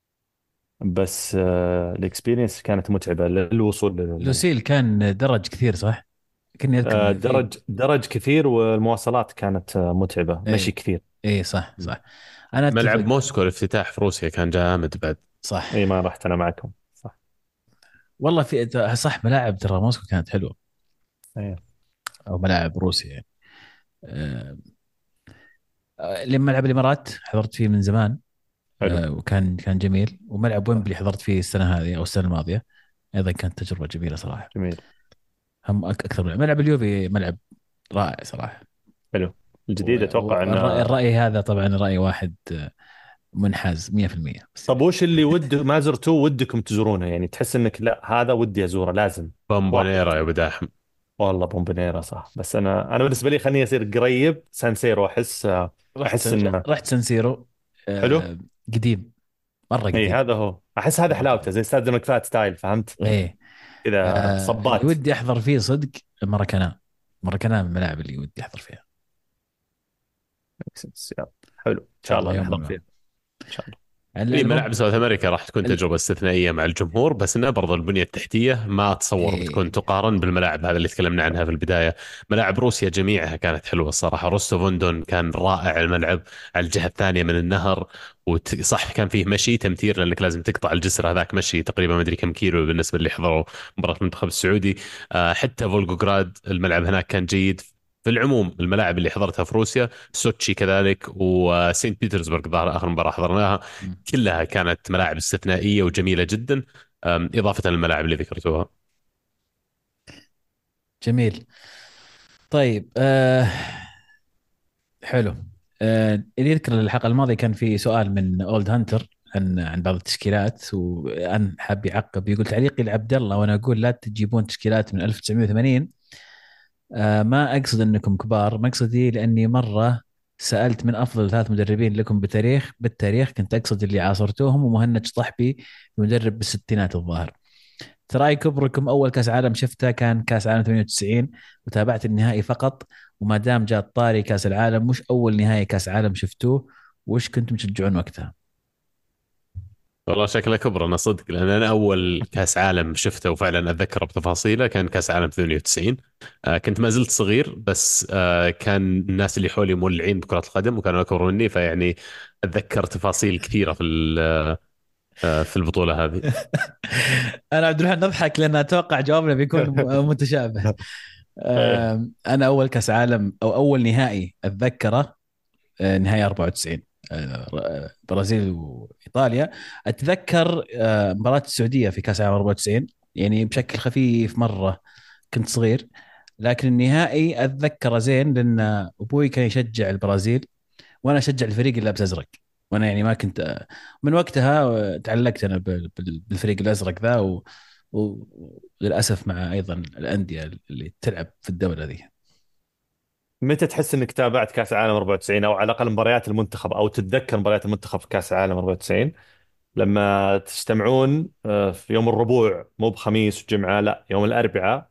بس آه الاكسبيرينس كانت متعبه للوصول لل- لوسيل كان درج كثير صح؟ كني اذكر آه ان في. درج درج كثير، والمواصلات كانت آه متعبه، مشي ايه، كثير. ايه، صح صح. انا ملعب اتفق. موسكو الافتتاح في روسيا كان جامد بعد. صح. اي ما رحت انا معكم، صح. والله في صح، ملاعب ترى موسكو كانت حلوه، ايه. او ملاعب روسيا يعني. أه آه، لما ملعب الامارات حضرت فيه من زمان. حلو. أه وكان كان جميل. وملعب صح. ويمبلي حضرت فيه السنه هذه او السنه الماضيه، ايضا كانت تجربه جميله صراحه. جميل. هم أك- اكثر ملعب, ملعب اليوفي ملعب رائع صراحه. حلو. الجديد اتوقع والرأي انه. الرأي هذا طبعا رأي واحد آه، منحاز مية في المية بس. طب وش اللي ود ما زرتوه ودكم تزورونه، يعني تحس انك لا هذا ودي ازوره لازم؟ واحد. بومبونيرا يا ابو داحم. والله بومبنيرا صح، بس انا انا بالنسبه لي خليني اصير قريب سانسيرو، احس رحت احس سن... انه رحت سانسيرو. حلو. آه، قديم، مرة اي قديم. هذا هو، احس هذا مرة حلاوته قديم. زي استاد المكفات ستايل، فهمت؟ ايه. كذا آه، اللي صبات. ودي احضر فيه صدق مراكانا. مراكانا من الملاعب اللي ودي احضر فيها. يلا. حلو، ان ان شاء شاء الله الله يوم من نحضر فيه. الايام. ان شاء الله. اي المهم. ملاعب ساوث امريكا راح تكون ال... تجربه استثنائيه مع الجمهور، بس انها برضو البنيه التحتيه ما اتصور بتكون إيه. تقارن بالملاعب هذا اللي تكلمنا عنها في البدايه. ملاعب روسيا جميعها كانت حلوه الصراحه. روستوفوندون كان رائع الملعب، على الجهه الثانيه من النهر. وصح كان فيه مشي تمتير لانك لازم تقطع الجسر هذاك مشي تقريبا ما ادري كم كيلو بالنسبه اللي حضروا مباراه المنتخب السعودي. آه، حتى فولغوغراد الملعب هناك كان جيد. في العموم الملاعب اللي حضرتها في روسيا، سوتشي كذلك، وسينت بيترسبرغ ظهر اخر مباراه حضرناها، مم. كلها كانت ملاعب استثنائية وجميلة جدا. أم، إضافة للملاعب اللي ذكرتوها. جميل. طيب، آه حلو. آه اللي يذكر الحلقة الماضية كان في سؤال من اولد هانتر عن عن بعض التشكيلات، وأن حاب يعقب يقول تعليقي لعبد الله وانا اقول لا تجيبون تشكيلات من ألف وتسعمية وثمانين. آه ما اقصد انكم كبار، مقصدي لاني مره سألت من أفضل ثلاث مدربين لكم بالتاريخ بالتاريخ كنت أقصد اللي عاصرتوهم، ومهند شطحبي مدرب بالستينات الظاهر. تراي كبركم أول كأس عالم شفته كان كأس عالم ثمانية وتسعين، وتابعت النهائي فقط. وما دام جاء طاري كأس العالم، مش أول نهائي كأس عالم شفتوه؟ وش كنتم تشجعون وقتها؟ والله شكله كبر انا صدق، لان انا اول كاس عالم شفته وفعلا اتذكره بتفاصيله كان كاس عالم ثمانية وتسعين. آه كنت ما زلت صغير، بس آه كان الناس اللي حولي مولعين بكرة القدم وكانوا اكبر مني، فيعني اتذكر تفاصيل كثيرة في ال- آه في البطولة هذه. أنا عبد الرحمن نضحك لأن أتوقع جوابنا بيكون م- متشابه. ايه. آم، أنا أول كأس عالم أو أول نهائي أتذكره آه، نهائي أربعة وتسعين، آه، برازيل وايطاليا. اتذكر آه، مباراه السعوديه في كاس العالم أربعة وتسعين، يعني بشكل خفيف مره، كنت صغير. لكن النهائي اتذكره زين لان ابوي كان يشجع البرازيل، وانا اشجع الفريق اللي لابس ازرق. وانا يعني ما كنت من وقتها آه، تعلقت انا بال- بال- بالفريق الازرق ذا، و- و- وللاسف مع ايضا الانديه اللي تلعب في الدوله ذي. متى تحس انك تابعت كاس العالم أربعة وتسعين، او على الاقل مباريات المنتخب، او تتذكر مباريات المنتخب في كاس العالم أربعة وتسعين؟ لما تجتمعون آه، في يوم الربوع، مو بخميس وجمعة، لا يوم الأربعاء،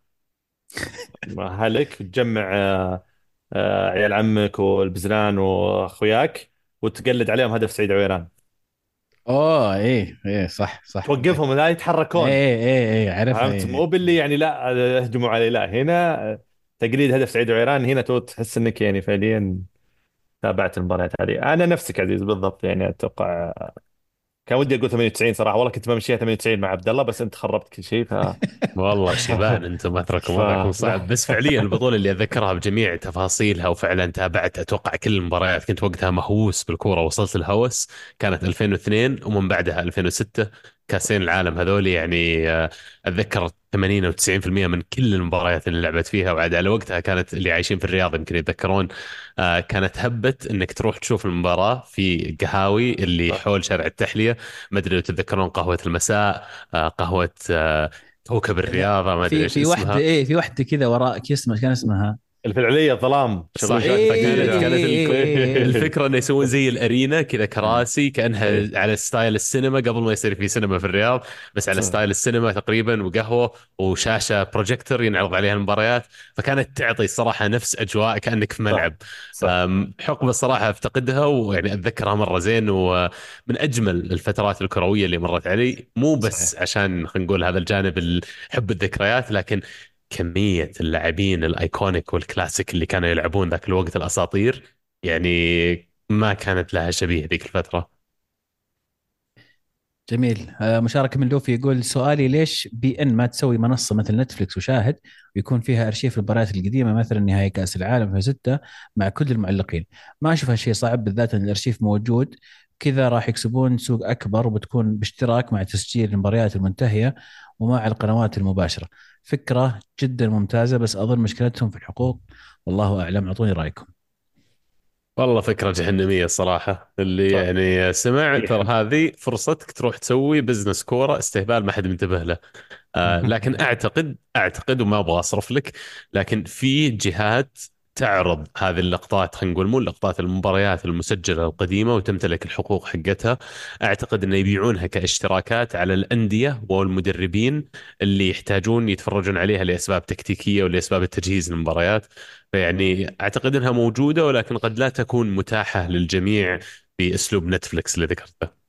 مع أهلك تجمع آه، آه، عيال عمك والبزران واخوياك، وتقلد عليهم هدف سعيد عويران. اوه ايه ايه صح صح ايه توقفهم لا يتحركون. ايه ايه إيه، عرفها فهمت؟ ايه. مو باللي يعني لا آه، اهجموا علي، لا هنا آه، تقليد هدف سعيد عويران. هنا تو تحس انك يعني فعليا تابعت المباريات هذه. انا نفسك عزيز بالضبط، يعني اتوقع كان ودي اقول ثمانية وتسعين صراحه، والله كنت بمشيها ثمانية وتسعين مع عبد الله، بس انت خربت كل شيء. ف والله شبان انتم، اتركم ف وضعكم صعب. بس فعليا البطوله اللي اتذكرها بجميع تفاصيلها وفعلا تابعت اتوقع كل المباريات، كنت وقتها مهووس بالكوره، وصلت الهوس، كانت ألفين واثنين، ومن بعدها ألفين وستة كاسين العالم هذول. يعني آه، اتذكر ثمانين او تسعين في المية من كل المباريات اللي لعبت فيها. وعاد على وقتها كانت اللي عايشين في الرياض يمكن يتذكرون، آه، كانت هبه انك تروح تشوف المباراه في قهاوي اللي صح. حول شارع التحليه. ما ادري لو تتذكرون قهوه المساء، آه، قهوه آه، كوكب لا، الرياضة، ما أدري في إيش في واحدة اسمها. ايه، في واحدة كذا وراء اسمها، كان اسمها الفعلية الظلام شغلين صح. شاشة ايه كانت تحديد. ايه كانت الك... ايه ايه ايه الفكرة إنه يسوون زي الأرينا كذا، ايه كراسي كأنها ايه. على ستايل السينما قبل ما يصير في سينما في الرياض، بس على صح. ستايل السينما تقريبا، وقهوة وشاشة بروجيكتور ينعرض عليها المباريات. فكانت تعطي الصراحة نفس أجواء كأنك في صح. ملعب. صح. أم، حقبة الصراحة أفتقدها، ويعني أتذكرها مرة زين، ومن أجمل الفترات الكروية اللي مرت علي، مو بس صحيح. عشان خلينا نقول هذا الجانب ال- حب الذكريات، لكن كمية اللاعبين الايكونيك والكلاسيك اللي كانوا يلعبون ذاك الوقت، الاساطير، يعني ما كانت لها شبيه ذيك الفترة. جميل. آه، مشاركة من لوفي يقول سؤالي ليش بي ان ما تسوي منصة مثل نتفلكس وشاهد، ويكون فيها ارشيف المباريات القديمة مثلا نهائي كأس العالم في ستة مع كل المعلقين؟ ما اشوفها شيء صعب، بالذات ان الارشيف موجود. كذا راح يكسبون سوق اكبر، وبتكون باشتراك مع تسجيل المباريات المنتهية ومع القنوات المباشرة. فكرة جدا ممتازة، بس اظن مشكلتهم في الحقوق. والله اعلم، اعطوني رايكم. والله فكرة جهنمية الصراحة. اللي صح. يعني سمع في ترى حل. هذه فرصتك تروح تسوي بزنس كورة استهبال ما حد منتبه له. آه لكن اعتقد اعتقد وما ابغى اصرف لك، لكن في جهات تعرض هذه اللقطات، خلينا نقول مو اللقطات، المباريات المسجله القديمه وتمتلك الحقوق حقتها. اعتقد انه يبيعونها كاشتراكات على الانديه والمدربين اللي يحتاجون يتفرجون عليها لاسباب تكتيكيه ولاسباب التجهيز للمباريات. فيعني اعتقد انها موجوده، ولكن قد لا تكون متاحه للجميع باسلوب نتفلكس اللي ذكرته.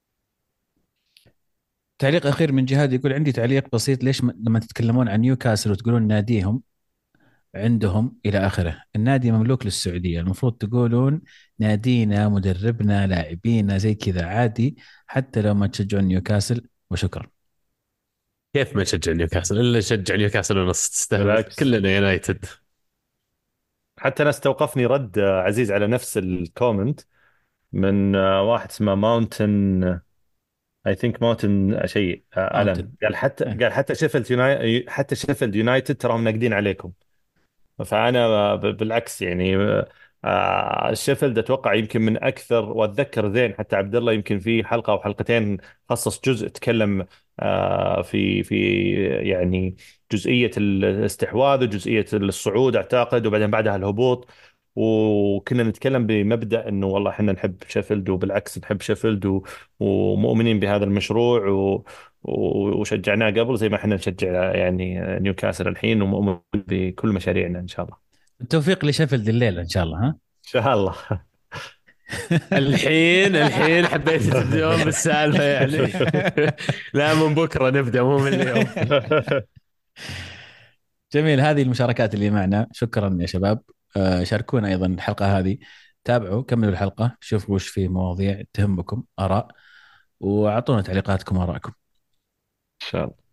تعليق اخير من جهاد يقول عندي تعليق بسيط، ليش م- لما تتكلمون عن نيوكاسل وتقولون ناديهم عندهم إلى آخره، النادي مملوك للسعودية، المفروض تقولون نادينا، مدربنا، لاعبينا، زي كذا عادي، حتى لو ما تشجعون نيوكاسل. وشكرا. كيف ما نشجع نيوكاسل؟ الا نشجع نيوكاسل ونص، تستهبل، بالعكس. كلنا يونايتد. حتى انا استوقفني رد آه، عزيز على نفس الكومنت من آه، واحد اسمه ماونتن، اي ثينك ماونتن شيء آه، ماونتن. الن، قال حتى إيه. قال حتى شيفيلد يونايتد، حتى شيفيلد يونايتد تراهم ناقدين عليكم. فانا ب- بالعكس يعني آه، شيفيلد اتوقع يمكن من اكثر، واتذكر زين حتى عبد الله يمكن في حلقه او حلقتين خصص جزء تكلم آه، في في يعني جزئيه الاستحواذ وجزئيه الصعود اعتقد، وبعدين بعدها الهبوط. وكنا نتكلم بمبدأ انه والله احنا نحب شيفيلد، وبالعكس نحب شيفيلد و... ومؤمنين بهذا المشروع و... و- وشجعناه قبل زي ما احنا نشجع يعني نيوكاسل الحين، ومؤمن بكل مشاريعنا ان شاء الله. التوفيق لشيفيلد الليله ان شاء الله، ها. ان شاء الله. الحين الحين حبيت تبدون بالسالفة يعني. لا، من بكرة نبدأ مو من اليوم. جميل، هذه المشاركات اللي معنا، شكرا يا شباب. آه، شاركونا ايضا الحلقه هذه، تابعوا كملوا الحلقه، شوفوا وش في مواضيع تهمكم، اراء، واعطونا تعليقاتكم وارائكم. ان شاء الله.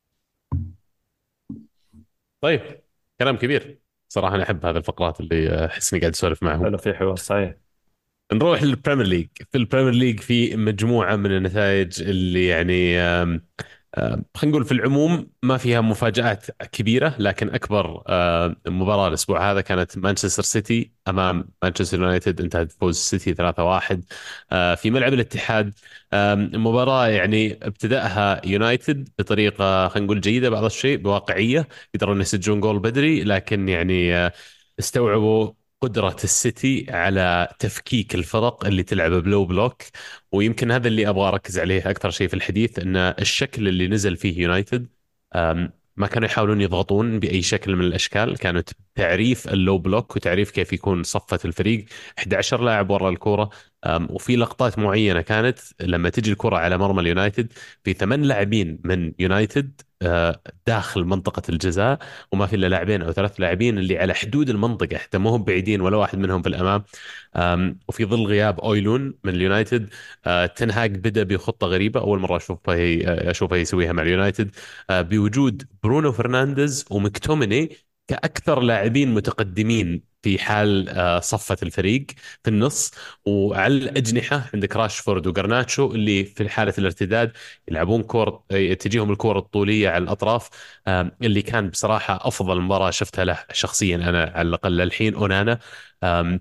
طيب، كلام كبير صراحة. أنا أحب هذه الفقرات اللي أحس إني قاعد أسولف معهم. حلو، في حوار صحيح. نروح للبريمير ليج. في البريمير ليج في مجموعة من النتائج اللي يعني آم، آم، خلينا نقول في العموم ما فيها مفاجآت كبيرة، لكن أكبر آم، مباراة الأسبوع هذا كانت مانشستر سيتي أمام مانشستر يونايتد، انتهت بفوز سيتي ثلاثة واحد آه، في ملعب الاتحاد. آم، المباراة يعني ابتدأها يونايتد بطريقة خلينا نقول جيدة بعض الشيء، بواقعية، قدروا يسجلون جول بدري، لكن يعني آه، استوعبوا قدرة السيتي على تفكيك الفرق اللي تلعب بلو بلوك. ويمكن هذا اللي أبغى أركز عليه أكثر شيء في الحديث، أن الشكل اللي نزل فيه يونايتد، أم، ما كانوا يحاولون يضغطون بأي شكل من الأشكال، كانت تعريف اللو بلوك وتعريف كيف يكون صفة الفريق أحد عشر لاعب ورا الكرة. أم، وفي لقطات معينة كانت لما تجي الكرة على مرمى اليونايتد، في ثمان لاعبين من يونايتد أه، داخل منطقة الجزاء، وما في الا لاعبين او ثلاث لاعبين اللي على حدود المنطقه، حتى ما هم بعيدين ولا واحد منهم في الامام. أم، وفي ظل غياب اويلون من اليونايتد، أه، تنهاج بدا بخطه غريبه اول مره اشوفها هي اشوفها يسويها مع اليونايتد، أه، بوجود برونو فرنانديز ومكتوميني كاكثر لاعبين متقدمين في حال أه، صفة الفريق في النص. وعلى الأجنحة عندك راشفورد وغرناتشو اللي في حالة الارتداد يلعبون كور، تجيهم الكور الطولية على الأطراف. آم، اللي كان بصراحة أفضل مباراة شفتها له شخصيا أنا على الأقل للحين أونانا. آم،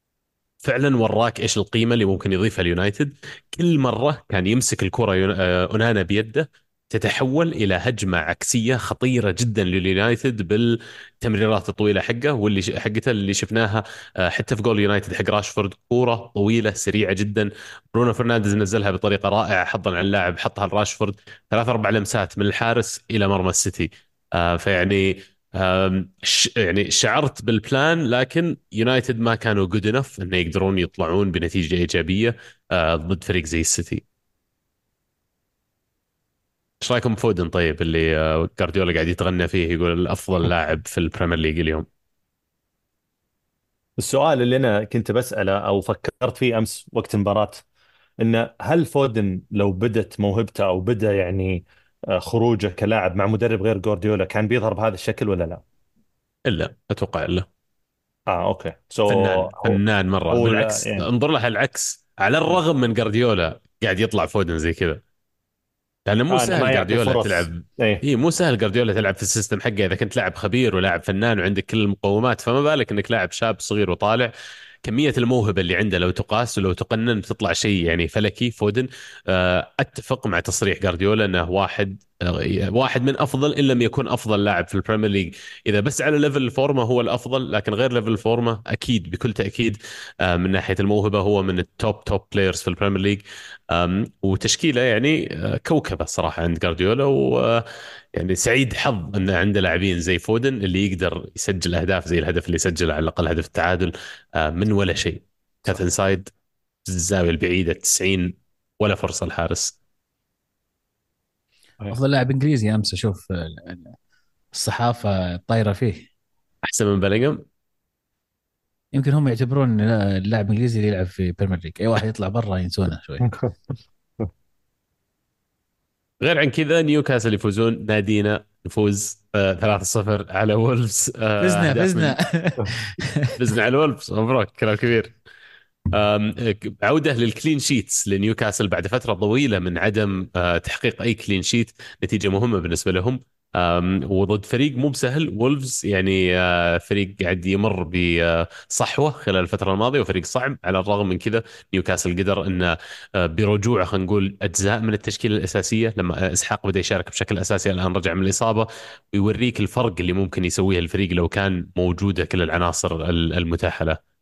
فعلا وراك ايش القيمه اللي ممكن يضيفها اليونايتد. كل مره كان يمسك الكره يون- آه، اونانا بيده، تتحول الى هجمه عكسيه خطيره جدا لليونايتد بالتمريرات الطويله حقه، واللي ش- حقته اللي شفناها آه، حتى في جول اليونايتد حق راشفورد، كوره طويله سريعه جدا. برونو فرنانديز نزلها بطريقه رائعه، حظا على اللاعب حطها لراشفورد، ثلاث اربع لمسات من الحارس الى مرمى السيتي. آه، فيعني أم، ش- يعني شعرت بالبلان، لكن يونايتد ما كانوا جود انف انه يقدرون يطلعون بنتيجه ايجابيه آه، ضد فريق زي السيتي. ايش رايكم بفودن طيب، اللي آه، جارديولا قاعد يتغنى فيه، يقول افضل لاعب في البريمير ليج اليوم؟ السؤال اللي انا كنت بسأله او فكرت فيه امس وقت المباراة، ان هل فودن لو بدت موهبته او بدا يعني آه، خروجه كلاعب مع مدرب غير جوارديولا كان بيظهر بهذا الشكل ولا لا؟ الا اتوقع الا. اه اوكي سو فنان هو فنان مره، هو لا بالعكس يعني. انظر لها العكس، على مم. الرغم من جارديولا قاعد يطلع فودن زي كذا، لانه مو اه انه ما سهل يعطي جارديولا فرص. تلعب. ايه. اي مو سهل جارديولا تلعب في السيستم حقه اذا كنت لاعب خبير ولاعب فنان وعندك كل المقومات، فما بالك انك لاعب شاب صغير وطالع. كمية الموهبة اللي عنده لو تقاس ولو تقنن بتطلع شيء يعني فلكي فودن. آه، اتفق مع تصريح جارديولا انه واحد آه، واحد من افضل ان لم يكن افضل لاعب في البريمير ليج. اذا بس على ليفل الفورمه هو الافضل، لكن غير ليفل الفورمه اكيد بكل تاكيد آه، من ناحيه الموهبه هو من التوب توب بلايرز في البريمير ليج. أم، وتشكيله يعني آه، كوكبه صراحه عند جارديولا، ويعني سعيد حظ ان عنده لاعبين زي فودن اللي يقدر يسجل اهداف زي الهدف اللي سجله، على الاقل هدف التعادل آه، من ولا شيء، كانت صح. انسايد الزاويه البعيده تسعين، ولا فرصه الحارس. إيه. افضل لاعب انجليزي امس اشوف آه، الصحافه طايره فيه. احسن من بلينغهام. يمكن هم يعتبرون اللاعب الانجليزي اللي يلعب في بريمير ليج، اي واحد يطلع برا ينسونه شوي. غير عن كذا نيوكاسل يفوزون، نادينا نفوز آه، ثلاثة صفر على وولفز، آه، فزنا اهداف فزنا. من فزنا على وولفز، مبروك كلام كبير. آم، عودة للكلين شيتس لنيوكاسل بعد فترة طويلة من عدم آه، تحقيق أي كلين شيت، نتيجة مهمة بالنسبة لهم. آم، وضد فريق مو بسهل وولفز، يعني آه، فريق قاعد يمر بصحوة خلال الفترة الماضية، وفريق صعب. على الرغم من كذا نيوكاسل قدر أنه آه، برجوعه خلينا نقول أجزاء من التشكيلة الأساسية، لما إسحاق بدأ يشارك بشكل أساسي الآن رجع من الإصابة، ويوريك الفرق اللي ممكن يسويه الفريق لو كان موجودة كل العناصر المتاحة له.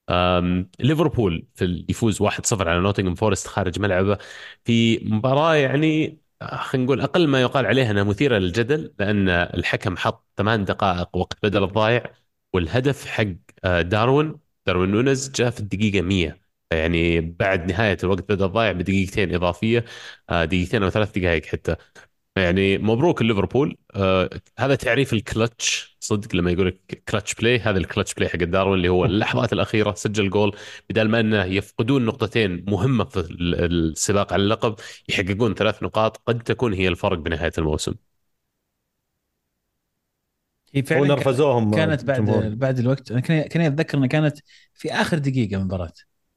أم، ليفربول في ال- يفوز واحد صفر على نوتنغهام فورست خارج ملعبه في مباراة يعني آه، خلينا نقول أقل ما يقال عليها أنها مثيرة للجدل، لأن الحكم حط ثمان دقائق وقت بدل الضايع، والهدف حق آه، داروين داروين نونيز جاء في الدقيقة مية، يعني بعد نهاية الوقت بدل الضايع بدقيقتين إضافية، آه، دقيقتين أو ثلاث دقائق حتى. يعني مبروك ليفربول. آه هذا تعريف الكلتش صدق، لما يقول لك كلتش بلاي، هذا الكلتش بلاي حق داروين اللي هو اللحظات الأخيرة سجل جول، بدل ما انه يفقدون نقطتين مهمة في ال- السباق على اللقب، يحققون ثلاث نقاط قد تكون هي الفرق بنهاية الموسم. هي فعلا ك- ونرفزوهم كانت بعد الجمهور. بعد الوقت. انا كان كان اتذكر انها كانت في اخر دقيقه من المباراه.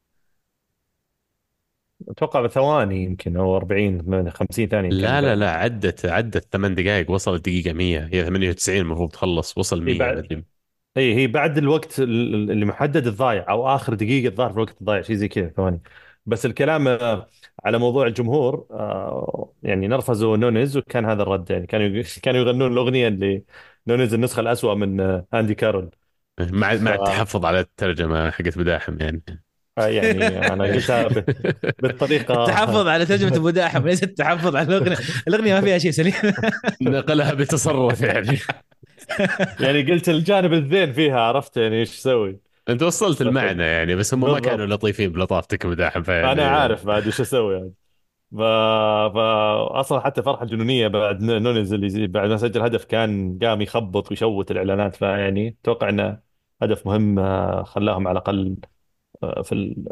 اتوقع ثواني يمكن او أربعين من خمسين ثانيه كان لا لا باقي. لا، عدت عدت ثمان دقائق، وصلت دقيقة مية، هي ثمانية وتسعين المفروض تخلص، وصل هي مية بعد مدري. هي هي بعد الوقت ال- اللي محدد الضايع او اخر دقيقه الظاهر في الوقت الضايع شيء زي كذا ثواني. بس الكلام آه، على موضوع الجمهور، آه، يعني نرفزوا نونيز وكان هذا الرد، يعني كانوا يغ- كانوا يغنون الاغنيه اللي نونيز النسخه الأسوأ من آه، اندي كارول. مع ف مع التحفظ على الترجمة حقت بداحم يعني. آه، يعني انا قلتها ب- بالطريقه. التحفظ على ترجمه ابو داحم ليس التحفظ على الاغنيه. الاغنيه ما فيها شيء سليم. نقلها بتصرف يعني. يعني قلت الجانب الزين فيها، عرفت يعني ايش اسوي. انت وصلت بس المعنى يعني، بس هم ما كانوا بالضبط، لطيفين بلطافتك مداحم انا فيعني. عارف بعد ايش اسوي يعني. ف... ف... اصلا حتى فرحه جنونيه بعد ن- نونيز اللي زي- بعد ما سجل هدف كان قام يخبط ويشوت الاعلانات، فيعني اتوقع انه هدف مهم، آه، خلاهم على الاقل آه، في ال...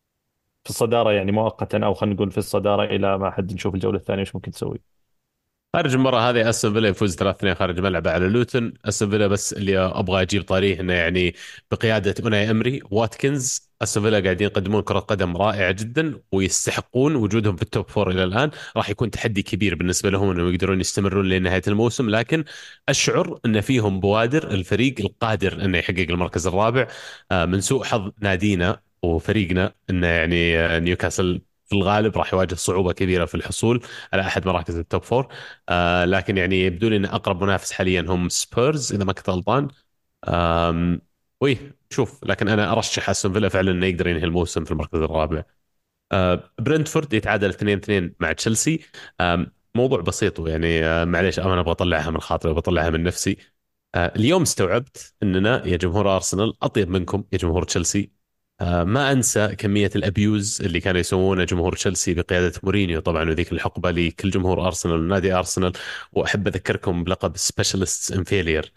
في الصداره يعني مؤقتا، او خلينا نقول في الصداره الى ما حد نشوف الجوله الثانيه ايش ممكن تسوي. خارج المباراة هذه استون فيلا يفوز ثلاثة اثنين خارج ملعبه على لوتن. استون فيلا بس اللي ابغى اجيب طاريه انه يعني بقياده اوناي امري واتكنز، استون فيلا قاعدين يقدمون كرة قدم رائعة جدا ويستحقون وجودهم في التوب فور الى الان. راح يكون تحدي كبير بالنسبة لهم انهم يقدرون يستمرون لنهاية الموسم، لكن اشعر ان فيهم بوادر الفريق القادر انه يحقق المركز الرابع. آه، من سوء حظ نادينا وفريقنا انه يعني آه، نيوكاسل في الغالب راح يواجه صعوبة كبيرة في الحصول على احد مراكز التوب فور. آه لكن يعني يبدو لي ان اقرب منافس حاليا هم سبيرز اذا ما كنت غلطان. آم وي شوف، لكن انا ارشح استون فيلا فعلا انه يقدر ينهي الموسم في المركز الرابع. آه برنتفورد يتعادل اثنين اثنين مع تشيلسي. آم موضوع بسيط، ويعني آه معليش انا ابغى اطلعها من خاطري وبطلعها من نفسي. آه اليوم استوعبت اننا يا جمهور ارسنال اطيب منكم يا جمهور تشيلسي. آه، ما انسى كميه الابيوز اللي كانوا يسوونه جمهور تشيلسي بقياده مورينيو طبعا، وذيك الحقبه لكل جمهور ارسنال ونادي ارسنال. واحب اذكركم بلقب سبيشالست ان فيلير.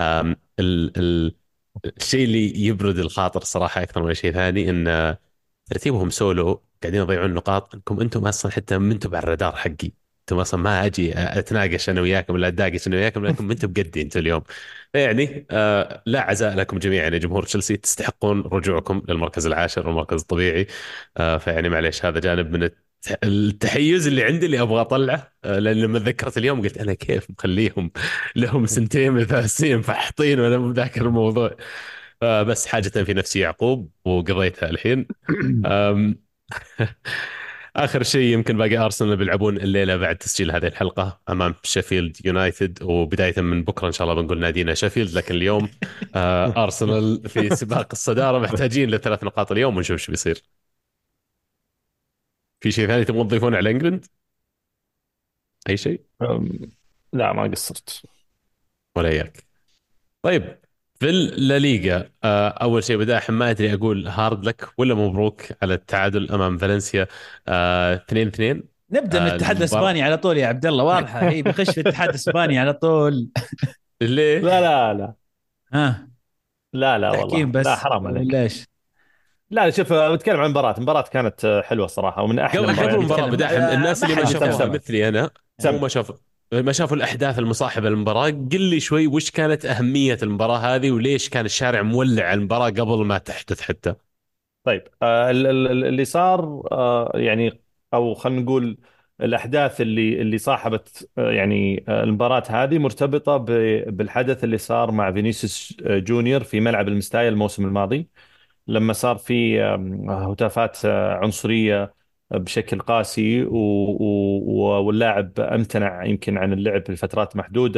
الشيء اللي يبرد الخاطر صراحه اكثر من شيء ثاني ان ترتيبهم سولو قاعدين يضيعون نقاط، انكم انتم اصلا حتى ما انتم على الرادار حقي. انتم اصلا ما اجي اتناقش انا وياكم ولا اتداقش انا وياكم، لكن ما انتم بقدي انتم اليوم. يعني آه لا عزاء لكم جميعا يا جمهور تشيلسي، تستحقون رجوعكم للمركز العاشر والمركز الطبيعي. آه فيعني معليش هذا جانب من الت- التحيز اللي عندي اللي ابغى اطلعه. آه لان لما تذكرت اليوم قلت انا كيف مخليهم لهم سنتين من ثلاث سنين فحطين وانا مذاكر الموضوع. آه بس حاجة في نفسي يعقوب وقضيتها الحين. أم، آخر شيء يمكن باقي أرسنال بيلعبون الليلة بعد تسجيل هذه الحلقة أمام شيفيلد يونايتد، وبداية من بكرة إن شاء الله بنقول نادينا شيفيلد، لكن اليوم آه، أرسنال في سباق الصدارة محتاجين لثلاث نقاط اليوم ونشوف شو بيصير. في شيء ثاني تبغون تضيفونه على إنجلند؟ أي شيء؟ أم، لا ما قصرت. ولا إياك؟ طيب، في الليغا آه، اول شيء بداحم ما ادري اقول هارد لك ولا مبروك على التعادل امام فالنسيا آه، اثنين اثنين. نبدا من آه، الاتحاد المباراة الاسباني على طول يا عبد الله، واضحه هي بيخش في الاتحاد الاسباني على طول. ليه؟ لا لا لا ها، لا لا تحكيم والله لا، بس حرام عليك. ولا ايش؟ لا شوف، آه، بتكلم عن المباراة. المباراة كانت آه، حلوة صراحة ومن أحلى قبل قبل ما المباريات. المباراة نتكلم بداحم، آه، الناس ما اللي ما حد سم شافوها يتكلم. سم مثلي انا سم وما شافوا ما شافوا الاحداث المصاحبه للمباراه، قل لي شوي وش كانت اهميه المباراه هذه وليش كان الشارع مولع على المباراه قبل ما تحدث حتى. طيب، آه، ال- ال- اللي صار، آه، يعني او خلينا نقول الاحداث اللي اللي صاحبت آه، يعني آه، المباراه هذه مرتبطه ب- بالحدث اللي صار مع فينيسيوس آه، جونيور في ملعب المستايا الموسم الماضي، لما صار في آم، هتافات آه، عنصريه بشكل قاسي، و- و- واللاعب امتنع يمكن عن اللعب لفترات محدوده،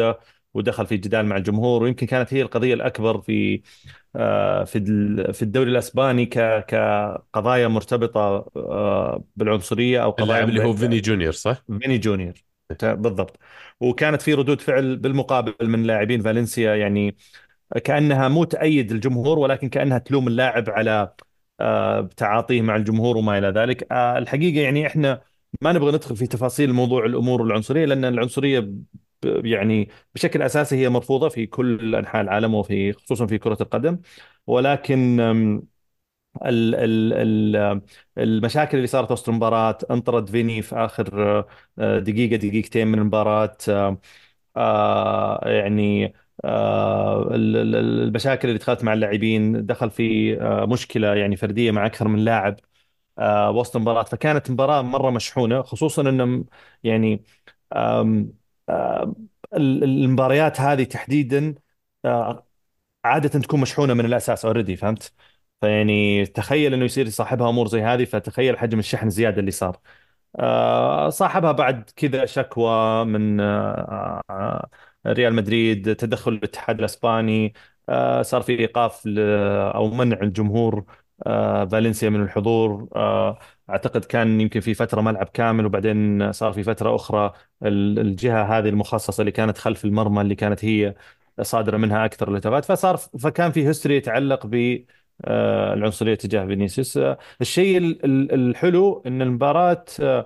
ودخل في جدال مع الجمهور، ويمكن كانت هي القضية الأكبر في آه، في ال- في الدوري الأسباني ك- كقضايا مرتبطة آه، بالعنصرية أو قضايا اللاعب اللي هو فيني ب- جونيور صح؟ فيني جونيور. ت- بالضبط. وكانت في ردود فعل بالمقابل من لاعبين فالنسيا، يعني كأنها مو تأيد الجمهور، ولكن كأنها تلوم اللاعب على آه، تعاطيه مع الجمهور وما إلى ذلك. آه، الحقيقة يعني إحنا ما نبغى ندخل في تفاصيل موضوع الأمور العنصرية، لأن العنصرية ب- يعني بشكل أساسي هي مرفوضة في كل أنحاء العالم، وفي خصوصا في كرة القدم. ولكن آم، ال ال ال المشاكل اللي صارت وسط المباراة، انطرد فيني في آخر آه، دقيقة دقيقتين من المباراة. آه، آه، يعني آه، ال- ال- المشاكل اللي دخلت مع اللاعبين، دخل في آه، مشكلة يعني فردية مع أكثر من لاعب آه، وسط المباراة. فكانت مباراة مرة مشحونة، خصوصا أنه يعني آم، آم، ال- المباريات هذه تحديدا آه، عادة تكون مشحونة من الأساس اوريدي، فهمت؟ فيعني تخيل انه يصير يصاحبها امور زي هذه، فتخيل حجم الشحن الزياده اللي صار. آه، صاحبها بعد كذا شكوى من آه، آه، ريال مدريد، تدخل الاتحاد الاسباني، آه، صار في ايقاف ل- او منع الجمهور آه، فالنسيا من الحضور. آه، اعتقد كان يمكن في فتره ملعب كامل، وبعدين صار في فتره اخرى ال- الجهه هذه المخصصه اللي كانت خلف المرمى، اللي كانت هي صادره منها اكثر الاتفاقات. فصار فكان في هيستوري يتعلق ب آه، العنصريه تجاه فينيسيوس. آه، الشيء ال- ال- الحلو ان المباراه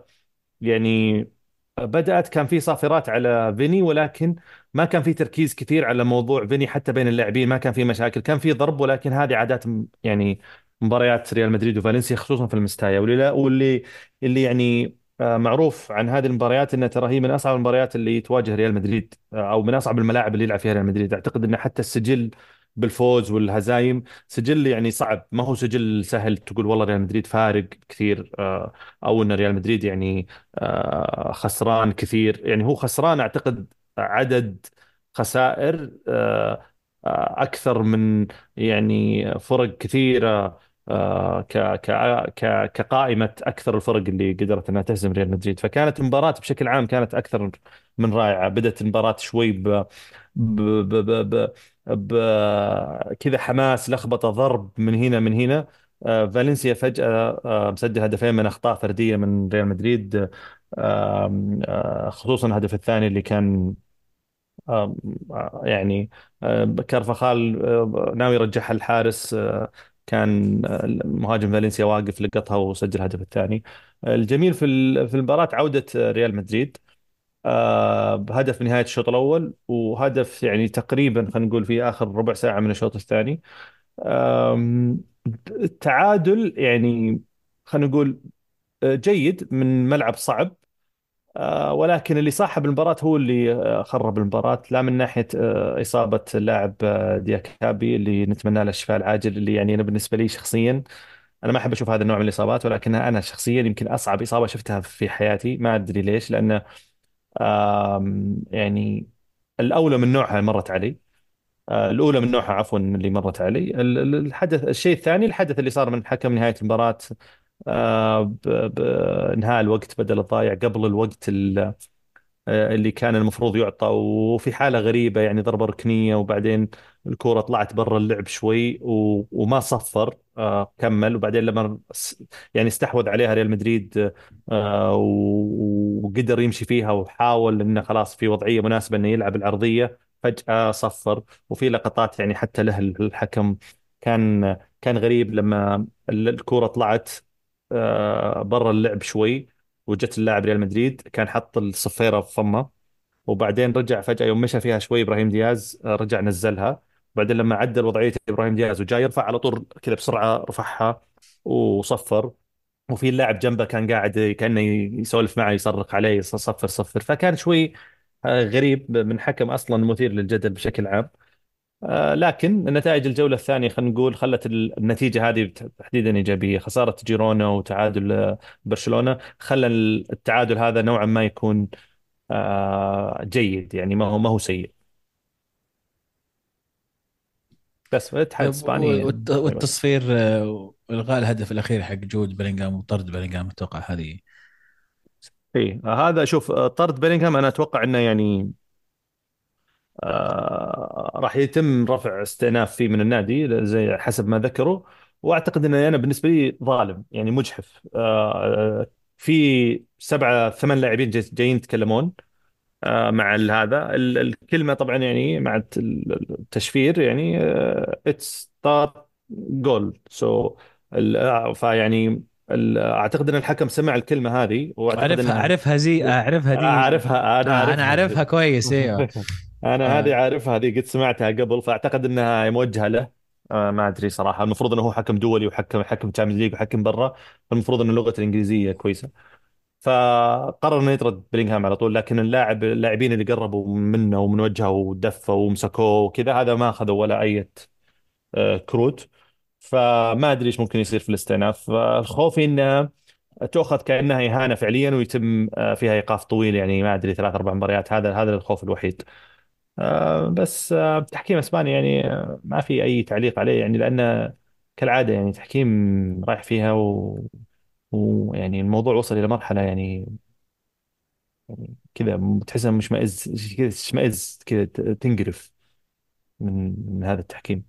يعني بدأت كان في صافرات على فيني، ولكن ما كان في تركيز كثير على موضوع فيني حتى بين اللاعبين. ما كان في مشاكل، كان في ضرب، ولكن هذه عادات م- يعني مباريات ريال مدريد وفالنسيا خصوصا في المستايا. واللي لا واللي اللي يعني آه، معروف عن هذه المباريات انها ترى هي من اصعب المباريات اللي تواجه ريال مدريد، آه، او من اصعب الملاعب اللي يلعب فيها ريال مدريد. اعتقد ان حتى السجل بالفوز والهزايم سجل يعني صعب، ما هو سجل سهل تقول والله ريال مدريد فارق كثير، آه، او ان ريال مدريد يعني آه، خسران كثير. يعني هو خسران اعتقد عدد خسائر آه، آه، اكثر من يعني فرق كثيره، آه، ك ك ك كقائمه اكثر الفرق اللي قدرت انها تهزم ريال مدريد. فكانت المباراه بشكل عام كانت اكثر من رائعه. بدات المباراه شوي ب ب ب ب ب ب كذا حماس، لخبطه، ضرب من هنا من هنا. آه، فالنسيا فجأة آه، مسجل هدفين من أخطاء فردية من ريال مدريد. آم، آه، خصوصا الهدف الثاني اللي كان آم، آه، يعني آه، كارفخال آه، ناوي يرجعها الحارس، آه، كان آه، مهاجم فالنسيا واقف لقطها وسجل الهدف الثاني. آه، الجميل في ال- في المباراة عودة آه، ريال مدريد آه، بهدف في نهاية الشوط الأول، وهدف يعني تقريبا خلينا نقول في آخر ربع ساعة من الشوط الثاني. آم، التعادل يعني خلينا نقول آه، جيد من ملعب صعب. آه، ولكن اللي صاحب المباراة هو اللي آه، خرب المباراة، لا من ناحية آه، إصابة اللاعب آه، دياكابي اللي نتمنى له الشفاء العاجل، اللي يعني أنا بالنسبة لي شخصيا أنا ما أحب أشوف هذا النوع من الإصابات، ولكنها أنا شخصيا يمكن أصعب إصابة شفتها في حياتي. ما أدري ليش، لأن آم، يعني الأولى من نوعها مرت علي. آه، الأولى من نوعها عفوا اللي مرت علي. ال- ال- الحدث الشيء الثاني الحدث اللي صار من حكم نهاية المباراة، آه، ب- بإنهاء الوقت بدل الضايع قبل الوقت ال- آه، اللي كان المفروض يعطى، وفي حالة غريبة يعني ضربة ركنية، وبعدين الكرة طلعت برا اللعب شوي و- وما صفر، آه، كمل. وبعدين لما س- يعني استحوذ عليها ريال مدريد آه، و- وقدر يمشي فيها، وحاول انه خلاص في وضعية مناسبة انه يلعب العرضية، فجأة صفر. وفي لقطات يعني حتى له الحكم كان كان غريب لما الكرة طلعت آه، برا اللعب شوي، وجت اللاعب ريال مدريد كان حط الصفيرة في فمه، وبعدين رجع فجأة يوم مشى فيها شوي إبراهيم دياز آه، رجع نزلها. وبعدين لما عدل وضعية إبراهيم دياز وجاي يرفع على طول كذا بسرعة رفعها وصفر. وفي اللاعب جنبه كان قاعد كأنه يسولف معه يصرخ عليه صفر صفر. فكان شوي آه، غريب من حكم أصلا مثير للجدل بشكل عام. آه، لكن نتائج الجولة الثانية خلينا نقول خلت ال- النتيجة هذه تحديدا إيجابية. خسارة جيرونا وتعادل آه، برشلونة خلى التعادل هذا نوعا ما يكون آه، جيد، يعني ما هو ما هو سيء. بس في الاتحاد طيب، الإسباني والت- يعني بس. والتصفير آه، والغاء الهدف الاخير حق جود بلينغهام وطرد بلينغهام، اتوقع هذه. اي هذا شوف آه، طرد بيلينغهام انا اتوقع انه يعني آه، راح يتم رفع استئناف فيه من النادي زي حسب ما ذكروا. واعتقد ان انا بالنسبه لي ظالم يعني مجحف. آه، في سبعه ثمان لاعبين جاي- جايين يتكلمون آه، مع ال- هذا ال- الكلمه طبعا يعني مع الت- التشفير يعني اتس ستارت جول سو. فيعني ال- اعتقد ان الحكم سمع الكلمه هذه واعتقد اعرفها انها اعرفها زي اعرفها دي. اعرفها انا آه انا اعرفها. اعرفها كويس، ايوه. انا هذه آه عارفها، هذه قد سمعتها قبل، فاعتقد انها موجهه له. آه، ما ادري صراحه، المفروض انه هو حكم دولي وحكم حكم تشامبيونز ليج وحكم برا، فالمفروض انه لغته الانجليزيه كويسه. فقرر انه يطرد بلينغهام على طول. لكن اللاعب اللاعبين اللي قربوا منه ومن وجهه ودفه ومسكوه وكذا هذا ما اخذوا ولا اي آه، كروت. فما ادري ايش ممكن يصير في الاستئناف. آه، خوفي انه تؤخذ كانها اهانه فعليا ويتم آه، فيها ايقاف طويل، يعني ما ادري ثلاث اربع مباريات. هذا هذا الخوف الوحيد. آه، بس آه، تحكيم اسبانيا يعني آه، ما في اي تعليق عليه يعني، لانه كالعاده يعني تحكيم رايح فيها و... ويعني الموضوع وصل الى مرحله يعني يعني كذا تحس انه مشمئز كذا، تشمئز كذا، ت- تنقرف من من هذا التحكيم.